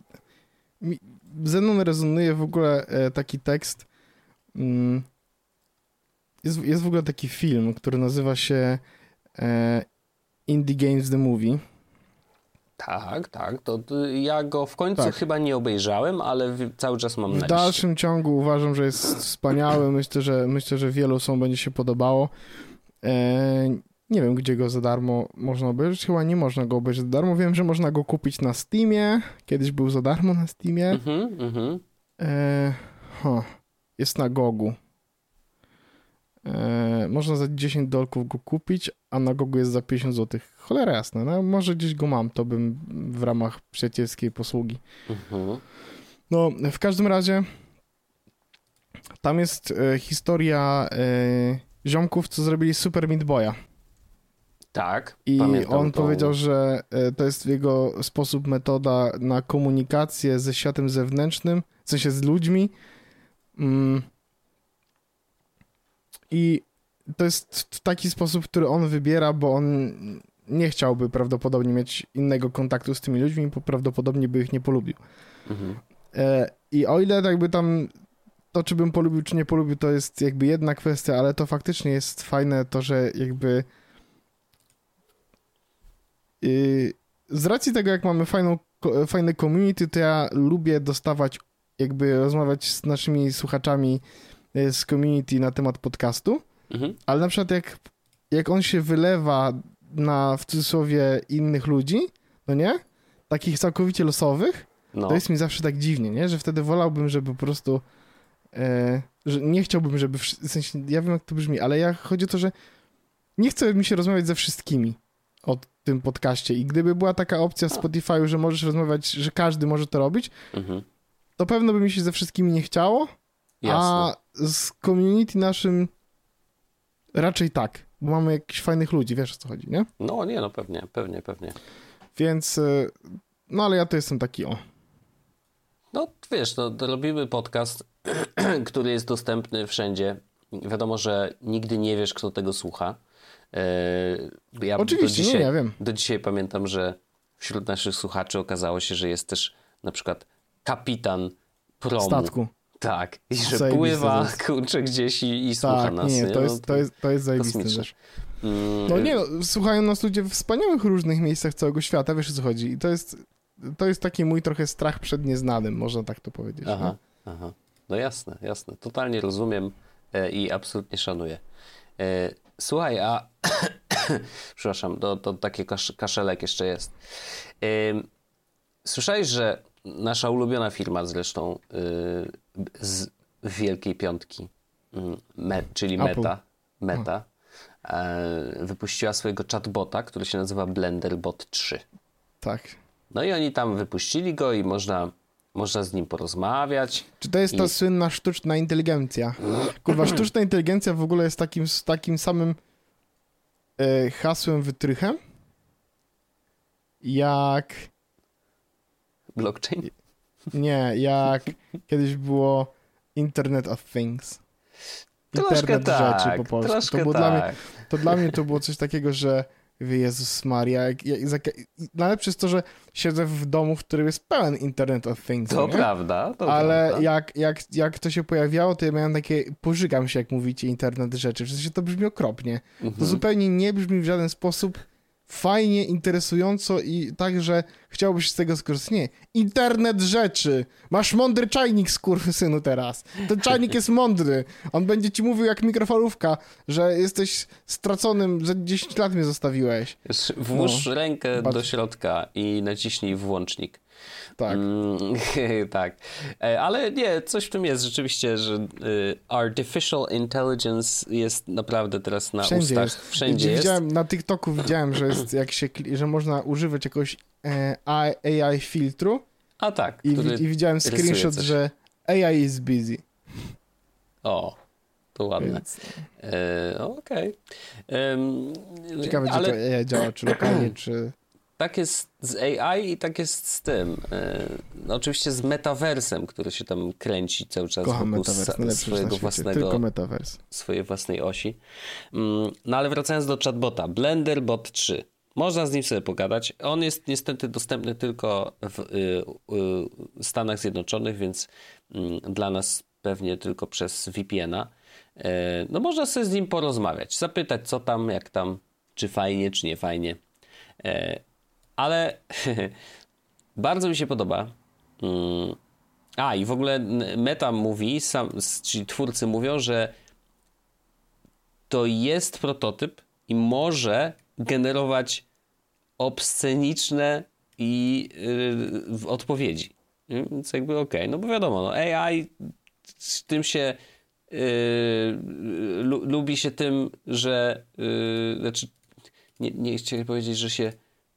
ze mną rezonuje w ogóle taki tekst. Jest w ogóle taki film, który nazywa się Indie Games The Movie. Tak. To ja go w końcu chyba nie obejrzałem, ale cały czas mam na liście. W dalszym ciągu uważam, że jest wspaniały. Myślę, że wielu osobom będzie się podobało. Nie wiem, gdzie go za darmo można obejrzeć. Chyba nie można go obejrzeć za darmo. Wiem, że można go kupić na Steamie. Kiedyś był za darmo na Steamie. Jest na Gogu. Można za $10 go kupić, a na Gogu jest za 50 zł. Cholera jasna. No, może gdzieś go mam, to bym w ramach przyjacielskiej posługi. No, w każdym razie tam jest historia ziomków, co zrobili Super Meat Boya. Tak, i on powiedział, że to jest jego sposób, metoda na komunikację ze światem zewnętrznym, w sensie z ludźmi. I to jest taki sposób, który on wybiera, bo on nie chciałby prawdopodobnie mieć innego kontaktu z tymi ludźmi, bo prawdopodobnie by ich nie polubił. I o ile jakby tam to, czy bym polubił, czy nie polubił, to jest jakby jedna kwestia, ale to faktycznie jest fajne to, że jakby z racji tego, jak mamy fajne community, to ja lubię dostawać, jakby rozmawiać z naszymi słuchaczami z community na temat podcastu, ale na przykład jak on się wylewa na, w cudzysłowie, innych ludzi, no nie? Takich całkowicie losowych, to jest mi zawsze tak dziwnie, nie? Że wtedy wolałbym, żeby po prostu że nie chciałbym, żeby w sensie, ja wiem, jak to brzmi, ale chodzi o to, że nie chcę mi się rozmawiać ze wszystkimi o tym podcaście i gdyby była taka opcja w Spotify'u, że możesz rozmawiać, że każdy może to robić, to pewno by mi się ze wszystkimi nie chciało, a z community naszym raczej tak, bo mamy jakichś fajnych ludzi, wiesz, o co chodzi, nie? No nie, no pewnie. Więc, no ale ja to jestem taki No wiesz, robimy podcast, który jest dostępny wszędzie. Wiadomo, że nigdy nie wiesz, kto tego słucha. Ja oczywiście, nie wiem. Do dzisiaj pamiętam, że wśród naszych słuchaczy okazało się, że jest też na przykład kapitan promu. Statku. Tak, i że pływa, kurczę, gdzieś i słucha nas. Nie, to jest zajebiste też. No nie, słuchają nas ludzie w wspaniałych różnych miejscach całego świata, wiesz o co chodzi. I to jest taki mój trochę strach przed nieznanym, można tak to powiedzieć. Aha. No jasne. Totalnie rozumiem i absolutnie szanuję. Słuchaj, a przepraszam, to taki kaszelek jeszcze jest. Słyszałeś, że nasza ulubiona firma zresztą z Wielkiej Piątki, czyli Meta, wypuściła swojego chatbota, który się nazywa BlenderBot 3. Tak. No i oni tam wypuścili go i można z nim porozmawiać. Czy to jest ta słynna sztuczna inteligencja? Kurwa, sztuczna inteligencja w ogóle jest takim samym hasłem wytrychem jak... Blockchain? Nie, jak kiedyś było Internet of Things. Internet rzeczy po polsku. To dla mnie to było coś takiego, że Jezus Maria, najlepsze jest to, że siedzę w domu, w którym jest pełen Internet of Things. To prawda. Ale jak to się pojawiało, to ja miałem takie, pożygam się, jak mówicie, Internet rzeczy. W sensie to brzmi okropnie. To zupełnie nie brzmi w żaden sposób fajnie, interesująco i tak, że chciałbyś z tego skorzystać. Nie. Internet rzeczy. Masz mądry czajnik, skurwysynu, teraz. Ten czajnik jest mądry. On będzie ci mówił jak mikrofalówka, że jesteś straconym, że 10 lat mnie zostawiłeś. Włóż rękę do środka i naciśnij włącznik. Tak. Tak. Ale nie, coś w tym jest rzeczywiście, że artificial intelligence jest naprawdę teraz na wszędzie ustach. Wszędzie jest. Na TikToku widziałem, że jest że można używać jakoś AI filtru. A tak. I widziałem screenshot, że AI is busy. O, to ładne. Więc... Okej. Ciekawe, gdzie to AI działa, czy lokalnie, czy... Tak jest z AI i tak jest z tym. No oczywiście z metaversem, który się tam kręci cały czas wokół swojego swojej własnej osi. No ale wracając do chatbota. BlenderBot 3. Można z nim sobie pogadać. On jest niestety dostępny tylko w Stanach Zjednoczonych, więc dla nas pewnie tylko przez VPN-a. No można sobie z nim porozmawiać. Zapytać co tam, jak tam, czy fajnie, czy nie fajnie. Ale bardzo mi się podoba. I w ogóle Meta mówi, czyli twórcy mówią, że to jest prototyp i może generować obsceniczne odpowiedzi. Więc jakby okej. No bo wiadomo, no AI z tym się lubi się tym, że znaczy nie chciałem powiedzieć, że się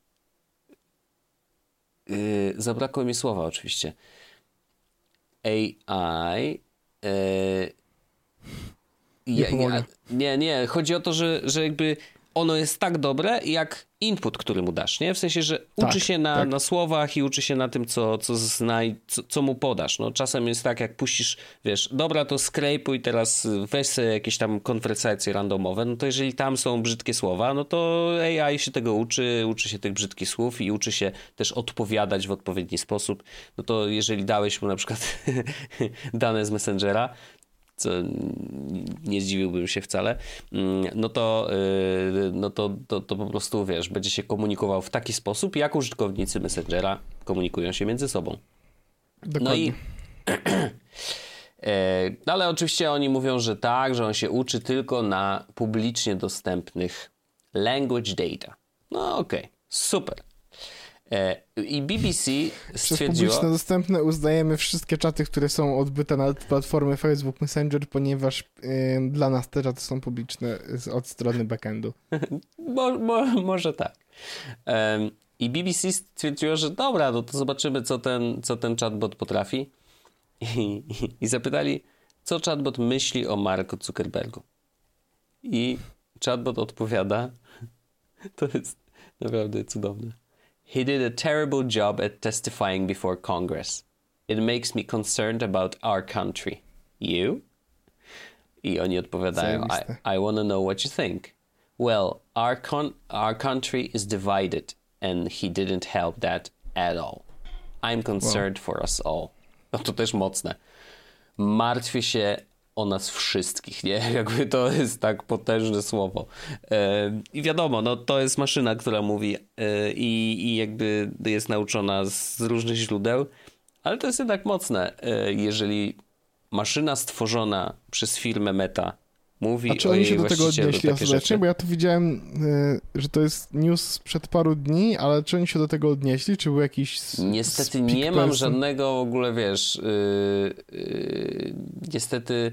zabrakło mi słowa oczywiście. AI nie, chodzi o to, że jakby ono jest tak dobre, jak input, który mu dasz, nie? W sensie, że uczy się na słowach i uczy się na tym, co mu podasz. No, czasem jest tak, jak puścisz, wiesz, dobra, to skrejpuj teraz, weź sobie jakieś tam konwersacje randomowe, no to jeżeli tam są brzydkie słowa, no to AI się tego uczy się tych brzydkich słów i uczy się też odpowiadać w odpowiedni sposób. No to jeżeli dałeś mu na przykład dane z Messengera, co nie zdziwiłbym się wcale, no to po prostu, wiesz, będzie się komunikował w taki sposób, jak użytkownicy Messengera komunikują się między sobą. Dokładnie. No ale oczywiście oni mówią, że tak, że on się uczy tylko na publicznie dostępnych language data. No okej, super. I BBC stwierdziło... Przez publiczne dostępne uznajemy wszystkie czaty, które są odbyte na platformie Facebook Messenger, ponieważ dla nas te czaty są publiczne od strony backendu. Może tak. I BBC stwierdziło, że dobra, no to zobaczymy, co ten chatbot potrafi. I zapytali, co chatbot myśli o Marku Zuckerbergu. I chatbot odpowiada, to jest naprawdę cudowne. He did a terrible job at testifying before Congress. It makes me concerned about our country. You? I oni odpowiadają, I want to know what you think. Well, our country is divided and he didn't help that at all. I'm concerned for us all. No to też mocne. Martwię się o nas wszystkich, nie? Jakby to jest tak potężne słowo. I wiadomo, no to jest maszyna, która mówi i jakby jest nauczona z różnych źródeł, ale to jest jednak mocne, jeżeli maszyna stworzona przez firmę Meta mówi o jej właścicielu. A czy oni się do tego odnieśli ostatecznie? Bo ja tu widziałem, że to jest news sprzed paru dni, ale czy oni się do tego odnieśli? Czy był jakiś Niestety nie mam żadnego w ogóle, wiesz, niestety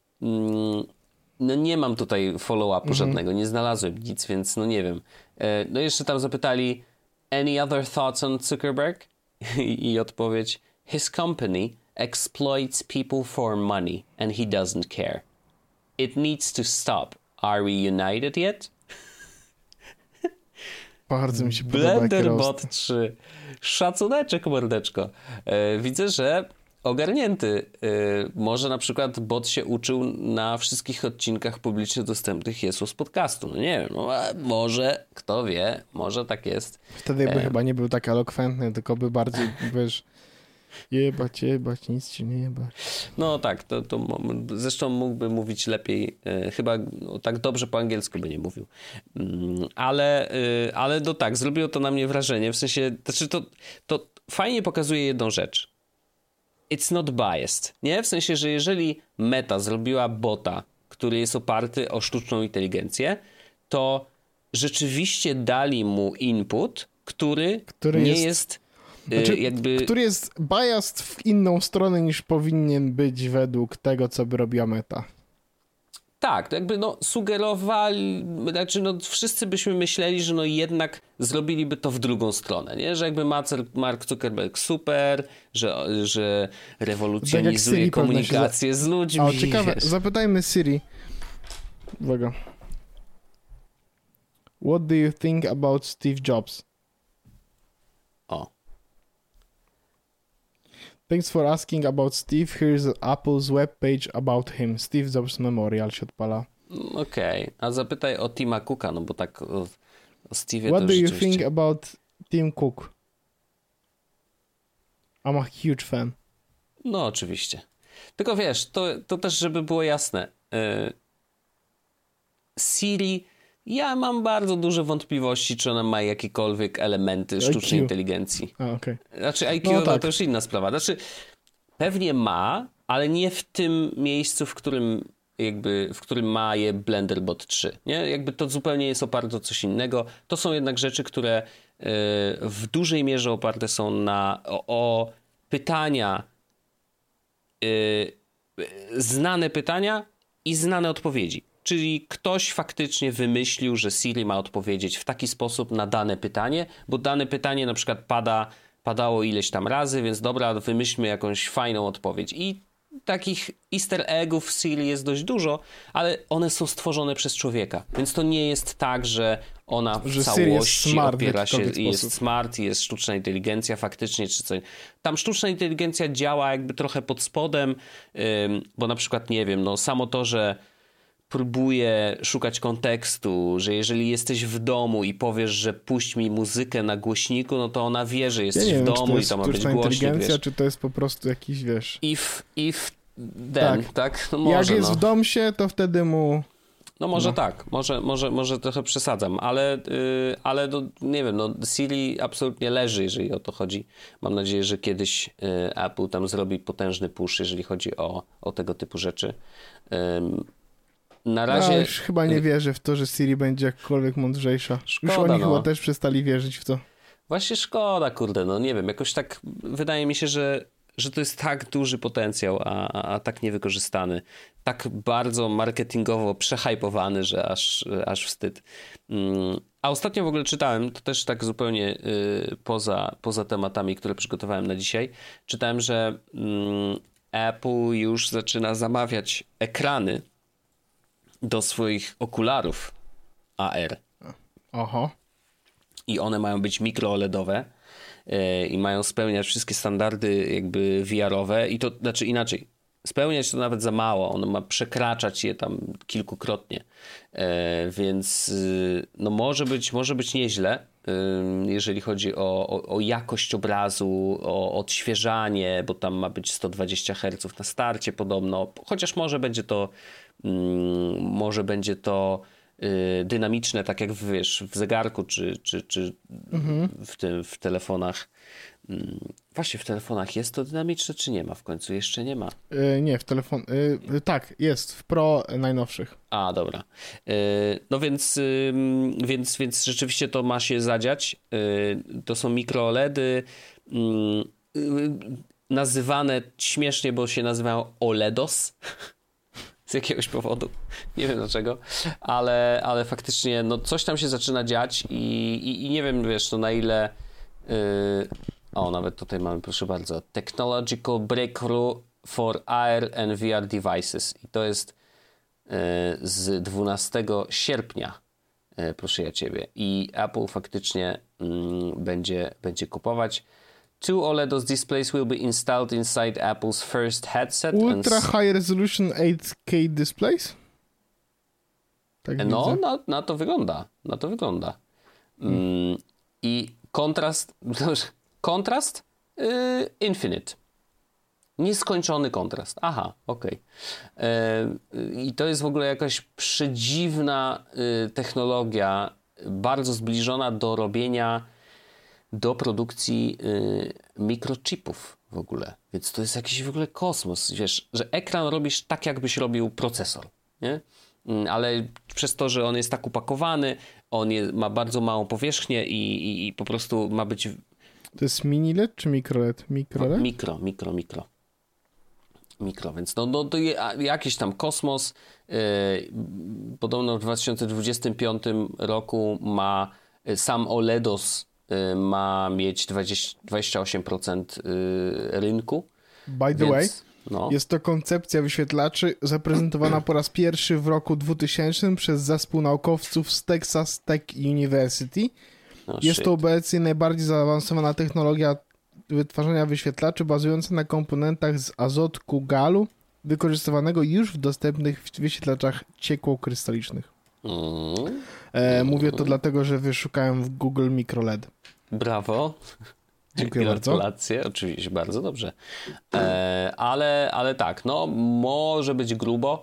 no nie mam tutaj follow-upu żadnego, nie znalazłem nic, więc no nie wiem. No jeszcze tam zapytali any other thoughts on Zuckerberg? I odpowiedź his company exploits people for money and he doesn't care. It needs to stop. Are we united yet? Bardzo mi się podoba. Blenderbot 3. Szacuneczek, mordeczko. Widzę, że ogarnięty. Może na przykład bot się uczył na wszystkich odcinkach publicznie dostępnych Jesus podcastu. No nie wiem, no, może, kto wie, może tak jest. Wtedy by chyba nie był tak elokwentny, tylko by bardziej, wiesz, jebać, nic ci nie jebać. No tak, to zresztą mógłby mówić lepiej, chyba tak dobrze po angielsku by nie mówił. Ale no tak, zrobiło to na mnie wrażenie, w sensie, znaczy to fajnie pokazuje jedną rzecz. It's not biased, nie? W sensie, że jeżeli Meta zrobiła bota, który jest oparty o sztuczną inteligencję, to rzeczywiście dali mu input, który nie jest znaczy, który jest biased w inną stronę niż powinien być według tego, co by robiła Meta. Tak, to jakby no sugerowali, znaczy no wszyscy byśmy myśleli, że no jednak zrobiliby to w drugą stronę, nie? Że jakby Mark Zuckerberg super, że rewolucjonizuje tak komunikację z ludźmi. O, ciekawe, zapytajmy Siri. Uwaga. What do you think about Steve Jobs? O. Thanks for asking about Steve. Here's Apple's webpage about him. Steve Jobs Memorial się odpala. Okej. A zapytaj o Tima Cooka, no bo tak o Steve'ie What to do you think about Tim Cook? I'm a huge fan. No oczywiście. Tylko wiesz, to też żeby było jasne. Siri, ja mam bardzo duże wątpliwości, czy ona ma jakiekolwiek elementy sztucznej inteligencji. Okay. Znaczy IQ no, tak. To już inna sprawa. Znaczy pewnie ma, ale nie w tym miejscu, w którym ma je Blenderbot 3. Nie? Jakby to zupełnie jest oparte o coś innego. To są jednak rzeczy, które w dużej mierze oparte są o pytania, znane pytania i znane odpowiedzi. Czyli ktoś faktycznie wymyślił, że Siri ma odpowiedzieć w taki sposób na dane pytanie, bo dane pytanie na przykład padało ileś tam razy, więc dobra, wymyślmy jakąś fajną odpowiedź. I takich easter eggów w Siri jest dość dużo, ale one są stworzone przez człowieka. Więc to nie jest tak, że ona w całości opiera się i jest smart, jest sztuczna inteligencja faktycznie, czy coś. Tam sztuczna inteligencja działa jakby trochę pod spodem, bo na przykład, nie wiem, no samo to, że próbuje szukać kontekstu, że jeżeli jesteś w domu i powiesz, że puść mi muzykę na głośniku, no to ona wie, że jesteś w domu i to ma być głośnik. Inteligencja, wiesz. Czy to jest po prostu jakiś, wiesz... If then, tak? No może, jak jest w domsie, to wtedy mu... No może tak, może trochę przesadzam, ale no, nie wiem, no Siri absolutnie leży, jeżeli o to chodzi. Mam nadzieję, że kiedyś Apple tam zrobi potężny push, jeżeli chodzi o tego typu rzeczy. Na razie... Ja już chyba nie wierzę w to, że Siri będzie jakkolwiek mądrzejsza. Szkoda, już oni chyba też przestali wierzyć w to. Właśnie szkoda, kurde, no nie wiem, jakoś tak wydaje mi się, że to jest tak duży potencjał, a tak niewykorzystany. Tak bardzo marketingowo przehypowany, że aż wstyd. A ostatnio w ogóle czytałem, to też tak zupełnie poza tematami, które przygotowałem na dzisiaj, czytałem, że Apple już zaczyna zamawiać ekrany do swoich okularów AR. Oho. I one mają być mikro-OLEDowe. i mają spełniać wszystkie standardy jakby VR-owe i to, znaczy inaczej, spełniać to nawet za mało, on ma przekraczać je tam kilkukrotnie, więc no może być nieźle, jeżeli chodzi o jakość obrazu, o odświeżanie, bo tam ma być 120 Hz na starcie podobno, chociaż może będzie to dynamiczne, tak jak wiesz, w zegarku czy w telefonach. Właśnie w telefonach jest to dynamiczne, czy nie ma w końcu? Jeszcze nie ma. Nie, w telefon... tak, jest w Pro najnowszych. A, dobra. No więc rzeczywiście to ma się zadziać. To są mikro-OLEDy nazywane śmiesznie, bo się nazywają OLEDOS. Z jakiegoś powodu. Nie wiem dlaczego, ale faktycznie no coś tam się zaczyna dziać i nie wiem, wiesz, no na ile... nawet tutaj mamy, proszę bardzo, Technological Breakthrough for AR and VR Devices. I to jest z 12 sierpnia, proszę ja ciebie. I Apple faktycznie będzie kupować. 2 OLEDOS displays will be installed inside Apple's first headset. Ultra High Resolution 8K displays? Tak no, na to wygląda. I kontrast infinite. Nieskończony kontrast. Aha, okej. I to jest w ogóle jakaś przedziwna technologia, bardzo zbliżona do produkcji mikrochipów w ogóle. Więc to jest jakiś w ogóle kosmos. Wiesz, że ekran robisz tak, jakbyś robił procesor, nie? Ale przez to, że on jest tak upakowany, ma bardzo małą powierzchnię i po prostu ma być... To jest mini LED czy mikro LED? Mikro, więc no to jakiś tam kosmos. Podobno w 2025 roku sam OLEDOS ma mieć 28% rynku. By the way, jest to koncepcja wyświetlaczy zaprezentowana po raz pierwszy w roku 2000 przez zespół naukowców z Texas Tech University. Jest to obecnie najbardziej zaawansowana technologia wytwarzania wyświetlaczy bazująca na komponentach z azotku galu wykorzystywanego już w dostępnych wyświetlaczach ciekłokrystalicznych. Mówię to dlatego, że wyszukałem w Google MicroLED. Brawo. Dziękuję bardzo. Gratulacje, oczywiście, bardzo dobrze. Ale tak, no może być grubo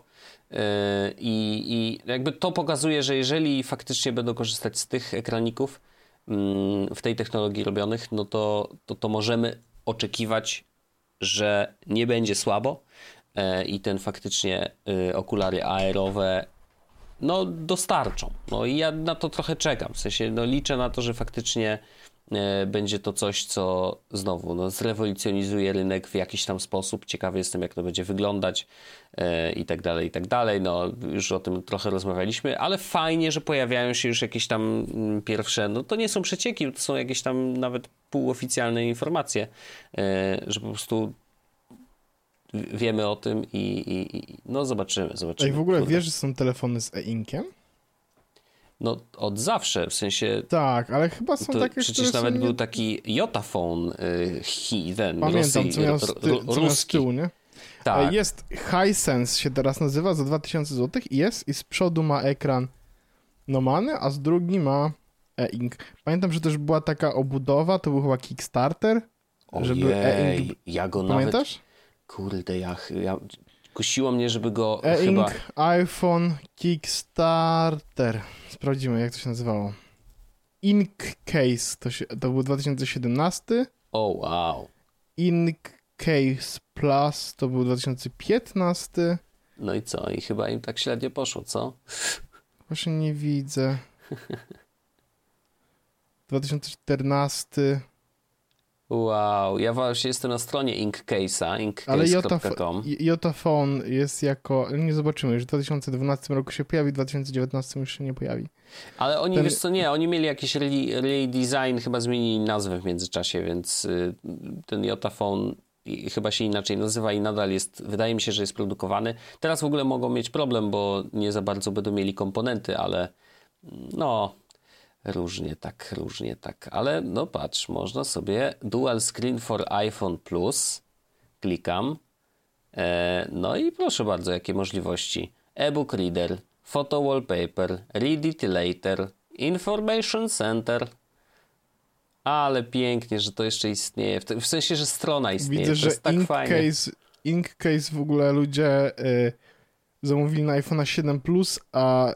i jakby to pokazuje, że jeżeli faktycznie będą korzystać z tych ekraników w tej technologii robionych, no to możemy oczekiwać, że nie będzie słabo i ten faktycznie okulary AR-owe no dostarczą. No i ja na to trochę czekam. W sensie no liczę na to, że faktycznie będzie to coś, co znowu zrewolucjonizuje rynek w jakiś tam sposób. Ciekawy jestem, jak to będzie wyglądać i tak dalej. No już o tym trochę rozmawialiśmy, ale fajnie, że pojawiają się już jakieś tam pierwsze, no to nie są przecieki, to są jakieś tam nawet półoficjalne informacje, że po prostu wiemy o tym i no zobaczymy. I w ogóle wiesz, że są telefony z e-inkiem? No od zawsze, w sensie... Tak, ale chyba są takie, przecież nawet był taki Yotaphone Pamiętam, co miał z tyłu, nie? Tak. Jest Hisense się teraz nazywa, za 2000 zł i z przodu ma ekran normalny, a z drugi ma e-ink. Pamiętam, że też była taka obudowa, to był chyba Kickstarter, żeby e-ink... ja go pamiętasz? Nawet... Kurde, ja kusiło mnie, żeby go e-ink, iPhone, Kickstarter. Sprawdzimy, jak to się nazywało. Ink Case, to był 2017. O, wow. Ink Case Plus to był 2015. No i co? I chyba im tak średnio poszło, co? Właśnie nie widzę. 2014. Wow, ja właśnie jestem na stronie Inkcase'a, inkcase.com. Ale Yotaphone jest jako... Nie zobaczymy, już w 2012 roku się pojawi, w 2019 już się nie pojawi. Ale oni, wiesz co, nie, oni mieli jakiś redesign, chyba zmienili nazwę w międzyczasie, więc ten Yotaphone chyba się inaczej nazywa i nadal jest, wydaje mi się, że jest produkowany. Teraz w ogóle mogą mieć problem, bo nie za bardzo będą mieli komponenty, ale no... Różnie tak. Ale no patrz, można sobie Dual Screen for iPhone Plus. Klikam. No i proszę bardzo, jakie możliwości. E-book Reader, Photo Wallpaper, Read It Later, Information Center. Ale pięknie, że to jeszcze istnieje. W sensie, że strona istnieje. Widzę, że tak Inkcase w ogóle ludzie zamówili na iPhone'a 7 Plus, a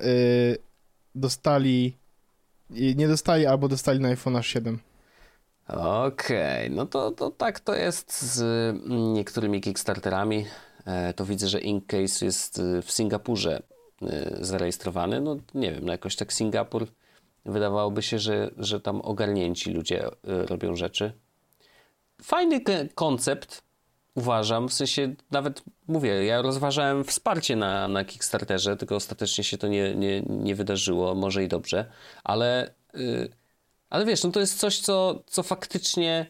nie dostali albo dostali na iPhone'a 7. Okej, no to tak to jest z niektórymi Kickstarterami. To widzę, że Inkcase jest w Singapurze zarejestrowany. No nie wiem, no jakoś tak Singapur wydawałoby się, że tam ogarnięci ludzie robią rzeczy. Fajny koncept, uważam, w sensie nawet mówię, ja rozważałem wsparcie na Kickstarterze, tylko ostatecznie się to nie wydarzyło, może i dobrze, ale wiesz, no to jest coś, co faktycznie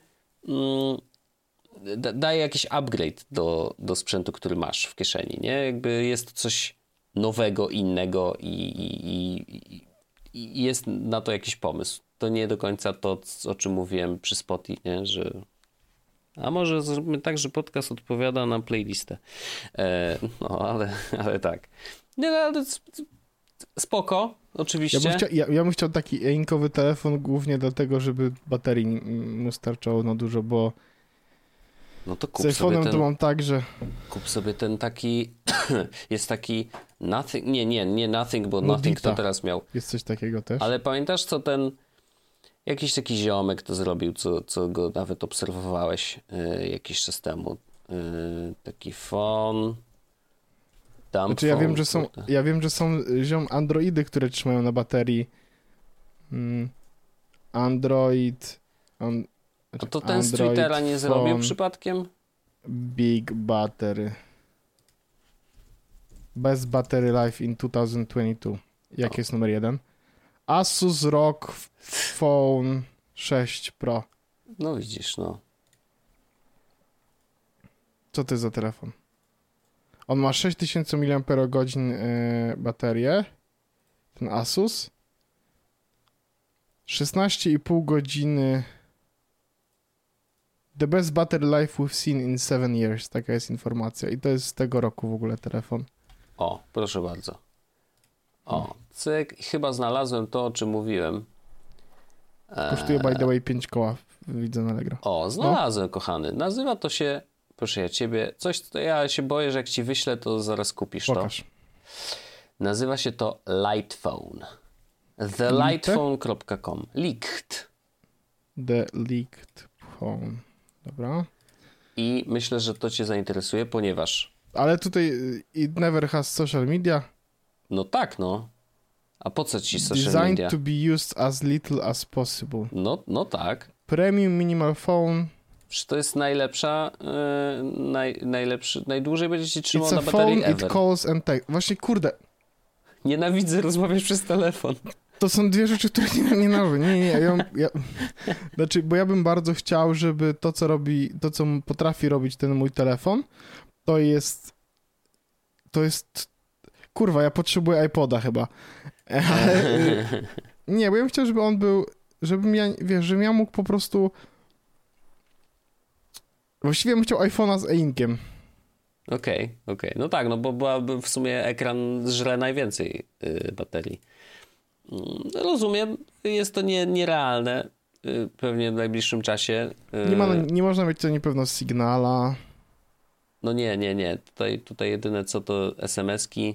daje jakiś upgrade do sprzętu, który masz w kieszeni, nie? Jakby jest to coś nowego, innego i jest na to jakiś pomysł. To nie do końca to, o czym mówiłem przy Spotify, nie? Że a może zróbmy tak, że podcast odpowiada na playlistę. No, ale tak. Nie, no, ale spoko, oczywiście. Ja bym chciał taki e-inkowy telefon głównie dlatego, żeby baterii mu starczało na dużo, bo no to kup z iPhone'em to mam tak, że kup sobie ten taki jest taki Nothing, nie Nothing, bo Nudita. Nothing to teraz miał. Jest coś takiego też. Ale pamiętasz, co ten jakiś taki ziomek to zrobił, co go nawet obserwowałeś jakiś czas temu. Taki phone. Znaczy ja wiem, że są Androidy, które trzymają na baterii. Android. A to ten z Twittera nie zrobił przypadkiem? Big Battery. Best Battery Life in 2022. Jaki jest numer 1? Asus ROG Phone 6 Pro. No widzisz, no. Co to jest za telefon? On ma 6000 mAh baterię. Ten Asus. 16,5 godziny. The best battery life we've seen in 7 years. Taka jest informacja. I to jest z tego roku w ogóle telefon. O, proszę bardzo. O, cyk. Chyba znalazłem to, o czym mówiłem. Kosztuje by the way 5 koła. Widzę na Allegro. O, znalazłem, kochany. Nazywa to się... Proszę ja ciebie... Coś, to ja się boję, że jak ci wyślę, to zaraz kupisz Pokaż. to. Nazywa się to Lightphone. TheLightphone.com. Leaked. The Leaked Phone. Dobra. I myślę, że to cię zainteresuje, ponieważ... Ale tutaj it never has social media. No tak, no. A po co ci social Designed media? to be used as little as possible. No tak. Premium minimal phone. Czy to jest najlepsza, najdłużej będzie ci trzymał It's na a baterii phone, ever. it calls and text. Właśnie, kurde. Nienawidzę rozmawiać przez telefon. To są dwie rzeczy, które nie należą. Nie. Znaczy, bo ja bym bardzo chciał, żeby to, co potrafi robić ten mój telefon, to jest... Kurwa, ja potrzebuję iPoda chyba. Nie, bo ja bym chciał, żeby on był... żebym ja mógł po prostu... Właściwie bym chciał iPhone'a z e-inkiem. Okej. No tak, no bo w sumie ekran żre najwięcej baterii. Rozumiem, jest to nierealne pewnie w najbliższym czasie. Nie można mieć to niepewno Signala. No nie. Tutaj jedyne co to SMS-ki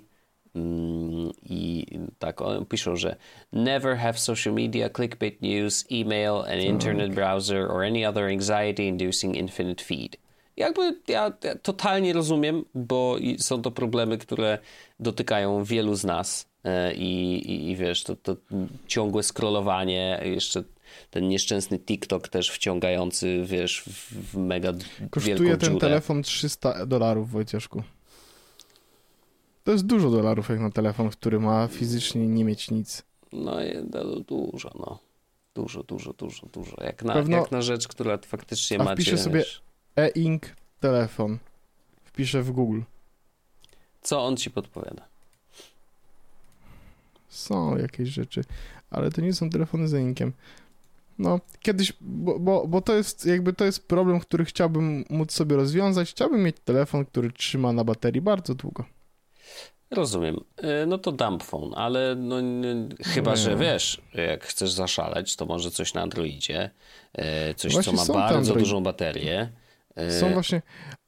i tak piszą, że never have social media, clickbait news, email, an internet browser or any other anxiety-inducing infinite feed. Jakby ja totalnie rozumiem, bo są to problemy, które dotykają wielu z nas i wiesz, to ciągłe scrollowanie, jeszcze ten nieszczęsny TikTok też wciągający, wiesz, w mega kosztuje wielką ten dziurę. telefon $300, Wojcieszku. To jest dużo dolarów jak na telefon, który ma fizycznie nie mieć nic. No dużo, no. Dużo. Jak na rzecz, która faktycznie macie... Wpiszę sobie e-ink telefon. Wpiszę w Google. Co on ci podpowiada? Są jakieś rzeczy, ale to nie są telefony z zajękiem. No, kiedyś, bo to jest jakby to jest problem, który chciałbym móc sobie rozwiązać. Chciałbym mieć telefon, który trzyma na baterii bardzo długo. Rozumiem. No to dumb phone, ale no, chyba, że wiesz, jak chcesz zaszaleć, to może coś na Androidzie, coś, właśnie co ma bardzo dużą baterię. Są właśnie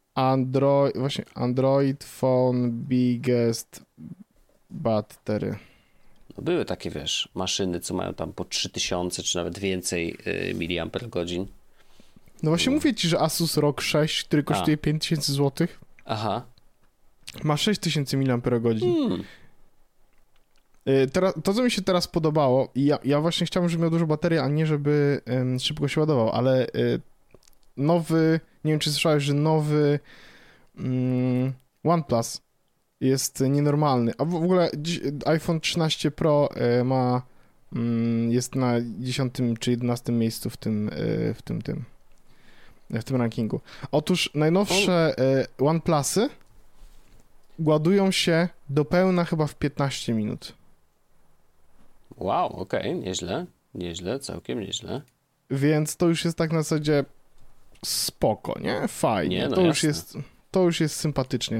Android Phone Biggest Battery. No były takie, wiesz, maszyny, co mają tam po 3000 czy nawet więcej miliamperogodzin. No właśnie mówię ci, że Asus ROG 6, który kosztuje 5000 zł. Aha. Ma 6000 mAh. Teraz, to, co mi się teraz podobało, i ja właśnie chciałbym, żeby miał dużo baterii, a nie żeby szybko się ładował, ale nowy, nie wiem, czy słyszałeś, że nowy OnePlus jest nienormalny. A w ogóle iPhone 13 Pro jest na 10 czy 11 miejscu w tym rankingu. Otóż najnowsze OnePlusy ładują się do pełna chyba w 15 minut. Wow, okej, nieźle, całkiem nieźle. Więc to już jest tak na zasadzie spoko, nie? Fajnie. Nie, no to już jest sympatycznie.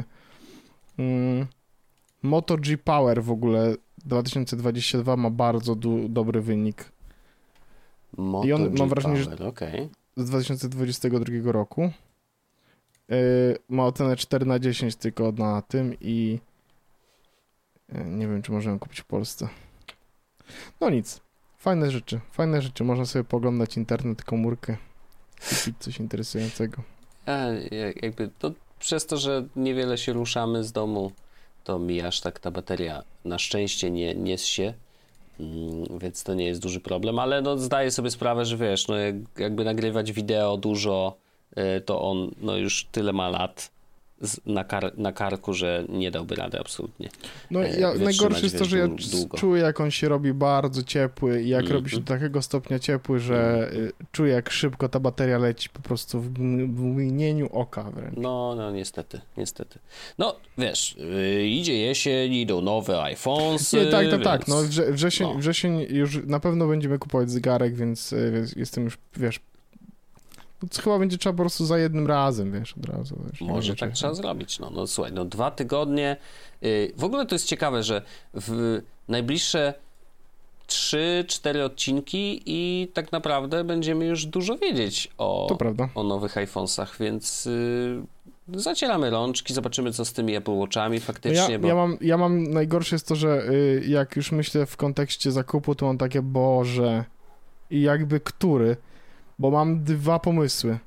Moto G Power w ogóle 2022 ma bardzo dobry wynik. Moto I on, G mam wrażenie, Power, że z 2022 roku. Ma ocenę 4/10 tylko na tym i nie wiem, czy możemy kupić w Polsce. No nic. Fajne rzeczy. Można sobie poglądać internet, komórkę, kupić coś interesującego. Jakby to przez to, że niewiele się ruszamy z domu, to mi aż tak ta bateria na szczęście nie zsie, więc to nie jest duży problem, ale no zdaję sobie sprawę, że wiesz, no jakby nagrywać wideo dużo, to on no już tyle ma lat na karku, że nie dałby rady absolutnie. No najgorsze jest to, że ja czuję, jak on się robi bardzo ciepły i jak robi się do takiego stopnia ciepły, że czuję, jak szybko ta bateria leci po prostu w mgnieniu oka wręcz. No niestety. No wiesz, idzie jesień, idą nowe iPhones. Tak. No wrzesień już na pewno będziemy kupować zegarek, więc jestem już, wiesz, chyba będzie trzeba po prostu za jednym razem, wiesz, od razu. Wiesz, może tak trzeba zrobić. No słuchaj, 2 tygodnie. W ogóle to jest ciekawe, że w najbliższe 3-4 odcinki i tak naprawdę będziemy już dużo wiedzieć o nowych iPhonesach, więc zacieramy rączki, zobaczymy, co z tymi Apple Watchami faktycznie. Ja mam najgorsze jest to, że jak już myślę w kontekście zakupu, to mam takie, Boże, i jakby który? Bo mam 2 pomysły.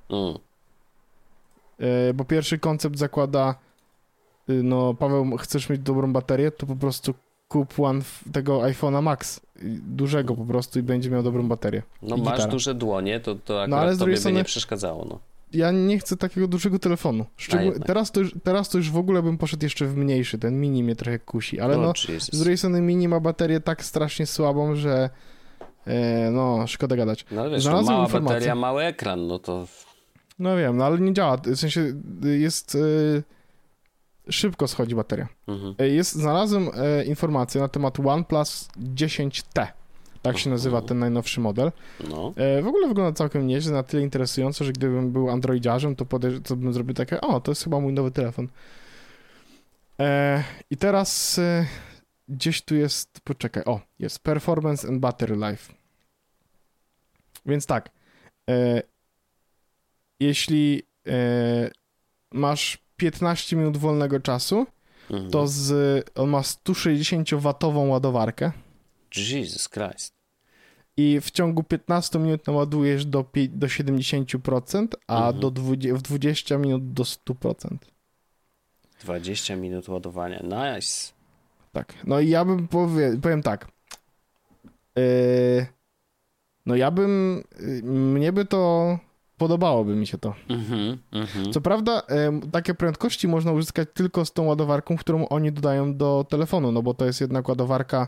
Bo pierwszy koncept zakłada, no Paweł, chcesz mieć dobrą baterię, to po prostu kup tego iPhone'a Max, dużego po prostu i będzie miał dobrą baterię. No masz gitara. Duże dłonie, to akurat tobie by nie przeszkadzało. No. Ja nie chcę takiego dużego telefonu. Teraz to już w ogóle bym poszedł jeszcze w mniejszy, ten mini mnie trochę kusi, ale z drugiej strony mini ma baterię tak strasznie słabą, że no, szkoda gadać. No ale wiesz, mała bateria, mały ekran, no to... No wiem, no ale nie działa, w sensie jest... szybko schodzi bateria. Znalazłem informację na temat OnePlus 10T. Tak się nazywa ten najnowszy model. No. W ogóle wygląda całkiem nieźle, na tyle interesująco, że gdybym był androidziarzem, to bym zrobił takie, to jest chyba mój nowy telefon. I teraz gdzieś tu jest, poczekaj, jest Performance and Battery Life. Więc tak, jeśli masz 15 minut wolnego czasu, to on ma 160W ładowarkę. Jesus Christ. I w ciągu 15 minut naładujesz do 70%, a w 20 minut do 100%. 20 minut ładowania, nice. Tak, no i ja bym powiem tak. Mnie by to... Podobałoby mi się to. Co prawda, takie prędkości można uzyskać tylko z tą ładowarką, którą oni dodają do telefonu, no bo to jest jednak ładowarka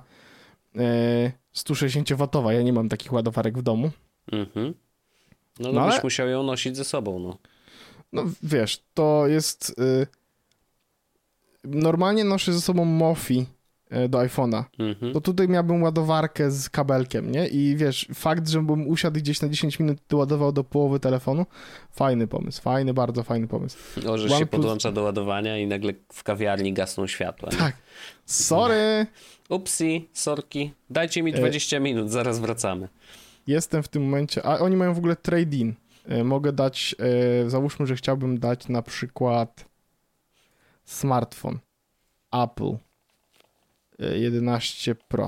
160W. Ja nie mam takich ładowarek w domu. No byś musiał ją nosić ze sobą, no. No wiesz, to jest... Normalnie noszę ze sobą Mofi do iPhone'a, to tutaj miałbym ładowarkę z kabelkiem, nie? I wiesz, fakt, żebym usiadł gdzieś na 10 minut i ładował do połowy telefonu, fajny pomysł, bardzo fajny pomysł. O, że się podłącza do ładowania i nagle w kawiarni gasną światła. Nie? Tak. Sorry! Upsi, sorki. Dajcie mi 20 minut, zaraz wracamy. Jestem w tym momencie, a oni mają w ogóle trade-in. Mogę dać, załóżmy, że chciałbym dać na przykład smartfon Apple 11 Pro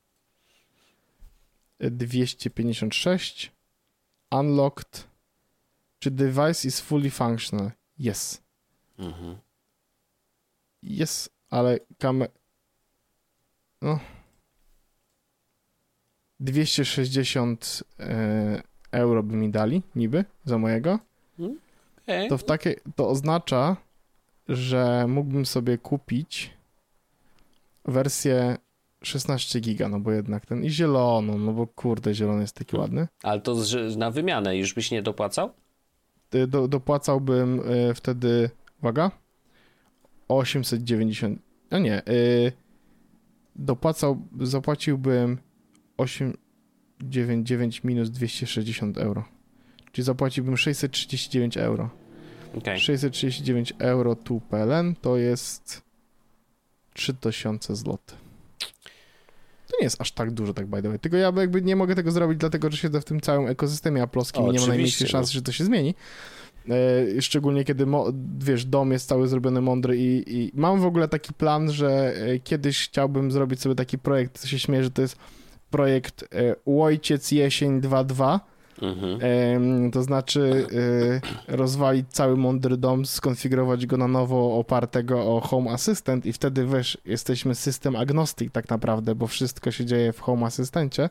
256 unlocked. Czy device is fully functional? Yes. Yes, ale no 260 euro by mi dali niby za mojego. Okay. To oznacza, że mógłbym sobie kupić wersję 16 giga, no bo jednak ten i zieloną, no bo kurde, zielony jest taki ładny. Ale to na wymianę już byś nie dopłacał? Dopłacałbym wtedy, uwaga, 890, no nie, zapłaciłbym 899 minus 260 euro, czyli zapłaciłbym 639 euro. Okay. 639 euro tu PLN to jest 3000 zł. To nie jest aż tak dużo, tak by the way. Tylko ja jakby nie mogę tego zrobić, dlatego że siedzę w tym całym ekosystemie aplowskim i nie ma najmniejszej szansy, że to się zmieni. Szczególnie kiedy, wiesz, dom jest cały zrobiony mądry i mam w ogóle taki plan, że kiedyś chciałbym zrobić sobie taki projekt, co się śmieje, że to jest projekt Ojciec Jesień 2.2. To znaczy rozwalić cały mądry dom, skonfigurować go na nowo opartego o Home Assistant i wtedy wiesz, jesteśmy system agnostic tak naprawdę, bo wszystko się dzieje w Home Assistancie.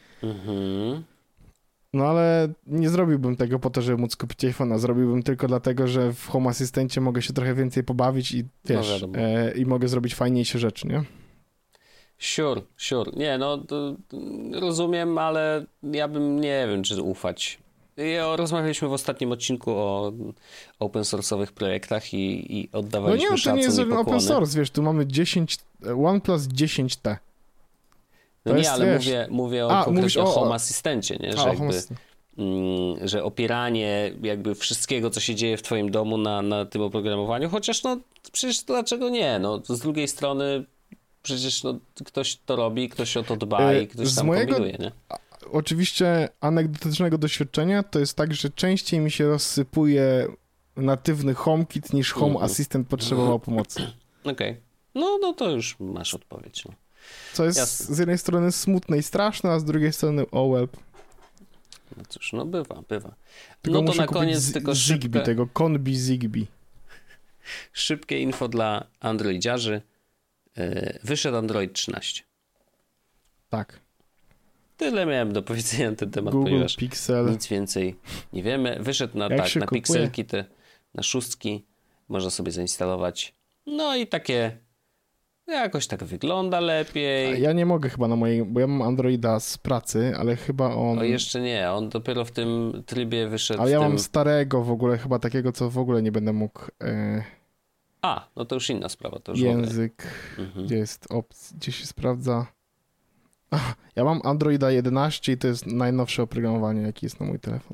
No ale nie zrobiłbym tego po to, żeby móc kupić iPhone'a. Zrobiłbym tylko dlatego, że w Home Assistancie mogę się trochę więcej pobawić i wiesz, i mogę zrobić fajniejsze rzeczy, nie? Sure. Nie, no rozumiem, ale ja bym nie wiem, czy ufać. Rozmawialiśmy w ostatnim odcinku o open source'owych projektach i oddawaliśmy szacun i pokłony. No nie jest open source, wiesz, tu mamy OnePlus 10T. No nie, ale mówię konkretnie o Home Assistancie, nie? Że że opieranie jakby wszystkiego, co się dzieje w twoim domu na tym oprogramowaniu, chociaż no przecież dlaczego nie? No z drugiej strony przecież no, ktoś to robi, ktoś o to dba i ktoś tam kombinuje, nie? Oczywiście anegdotycznego doświadczenia to jest tak, że częściej mi się rozsypuje natywny HomeKit niż Home Assistant potrzebował pomocy. Okej. No to już masz odpowiedź. No. Co jest z jednej strony smutne i straszne, a z drugiej strony No cóż, no bywa. Tylko no to na koniec tylko Zigbee, tego Conbi Zigbee. Szybkie info dla androidziarzy. Wyszedł Android 13. Tak. Tyle miałem do powiedzenia na ten temat, Google ponieważ Pixel. Nic więcej nie wiemy. Wyszedł na pikselki, na szóstki. Można sobie zainstalować. No i takie jakoś tak wygląda lepiej. Ja nie mogę chyba na mojej, bo ja mam Androida z pracy, ale chyba on... O, jeszcze nie. On dopiero w tym trybie wyszedł. Ale ja mam starego w ogóle, chyba takiego, co w ogóle nie będę mógł... no to już inna sprawa. To już język, gdzie jest gdzie się sprawdza... Ja mam Androida 11 i to jest najnowsze oprogramowanie, jakie jest na mój telefon.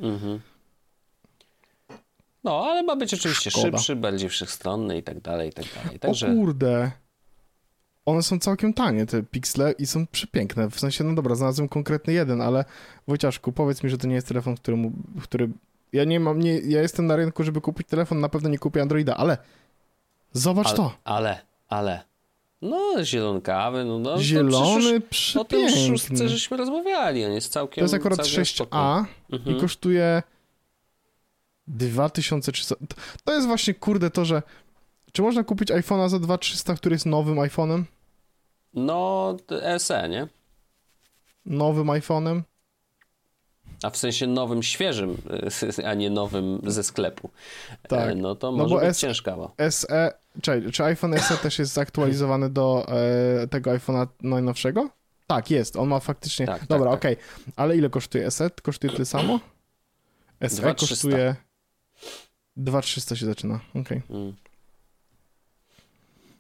No, ale ma być oczywiście szybszy, bardziej wszechstronny i tak dalej, Także... O kurde. One są całkiem tanie, te piksele, i są przepiękne. W sensie, no dobra, znalazłem konkretny jeden, ale Wojciaszku, powiedz mi, że to nie jest telefon, który... Ja nie mam, ja jestem na rynku, żeby kupić telefon, na pewno nie kupię Androida, ale zobacz to. Ale. No, zielonkawy, no. Zielony, przepiękny. O tym szóstce żeśmy rozmawiali, on jest całkiem... To jest akurat 6A i kosztuje 2300. To jest właśnie, kurde, to, że... Czy można kupić iPhone'a za 2300, który jest nowym iPhone'em? No, SE, nie? Nowym iPhone'em? A w sensie nowym, świeżym, a nie nowym ze sklepu. Tak. No to może być ciężkawa. SE, czy iPhone SE też jest zaktualizowany do tego iPhone'a najnowszego? Tak, jest. On ma faktycznie... Tak, dobra, okej. Ale ile kosztuje SE? Kosztuje tyle samo? SE kosztuje... 2300 się zaczyna, okej.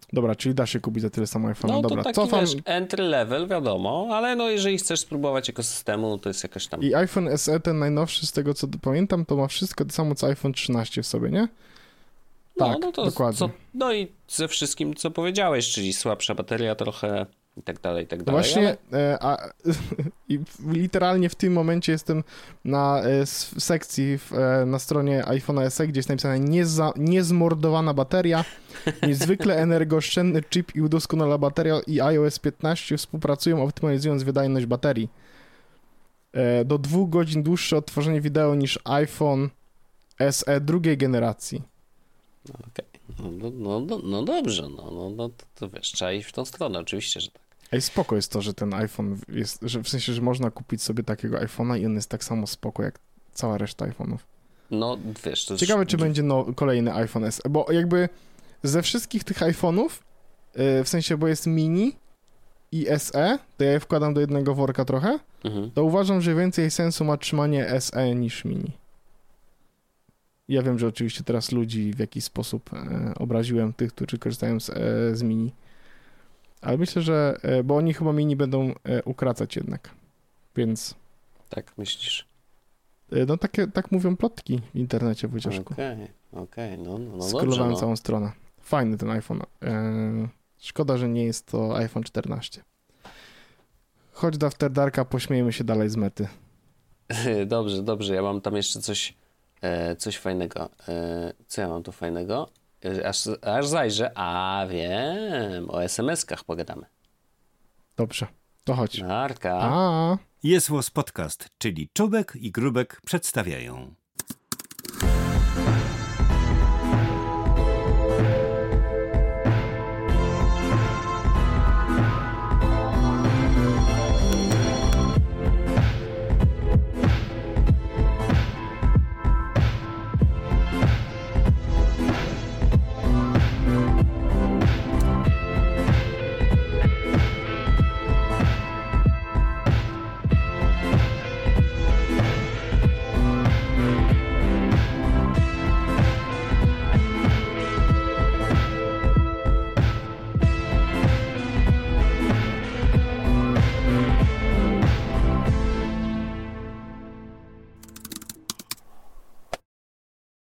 Dobra, czyli da się kupić za tyle samo iPhone'a. No dobra, to taki, wiesz, entry level, wiadomo, ale no jeżeli chcesz spróbować ekosystemu, to jest jakaś tam... I iPhone SE, ten najnowszy, z tego co pamiętam, to ma wszystko to samo co iPhone 13 w sobie, nie? Tak, no to dokładnie. No i ze wszystkim, co powiedziałeś, czyli słabsza bateria trochę i tak dalej, i tak dalej. Właśnie literalnie w tym momencie jestem na sekcji na stronie iPhone'a SE, gdzie jest napisane niezmordowana bateria, niezwykle energooszczędny chip i udoskonalona bateria i iOS 15 współpracują, optymalizując wydajność baterii. Do 2 godzin dłuższe odtworzenie wideo niż iPhone SE drugiej generacji. Okej. No dobrze, to wiesz, trzeba iść w tą stronę, oczywiście, że tak. Ej, spoko jest to, że ten iPhone jest, że w sensie, że można kupić sobie takiego iPhone'a i on jest tak samo spoko jak cała reszta iPhone'ów. No, wiesz, to ciekawe, czy będzie kolejny iPhone SE, bo jakby ze wszystkich tych iPhone'ów, w sensie, bo jest mini i SE, to ja je wkładam do jednego worka trochę, to uważam, że więcej sensu ma trzymanie SE niż mini. Ja wiem, że oczywiście teraz ludzi w jakiś sposób obraziłem, tych, którzy korzystają z mini. Ale myślę, że... Bo oni chyba mini będą ukracać jednak. Więc... Tak myślisz? No tak mówią plotki w internecie, Wojcieszku. Okej, no skrolowałem dobrze, całą stronę. Fajny ten iPhone. Szkoda, że nie jest to iPhone 14. Chodź do After Darka, pośmiejmy się dalej z mety. Dobrze. Ja mam tam jeszcze coś fajnego. Co ja mam tu fajnego? Aż zajrzę. Wiem, o SMS-kach pogadamy. Dobrze, to chodź. Narka. Jest Podcast, czyli Czubek i Grubek przedstawiają.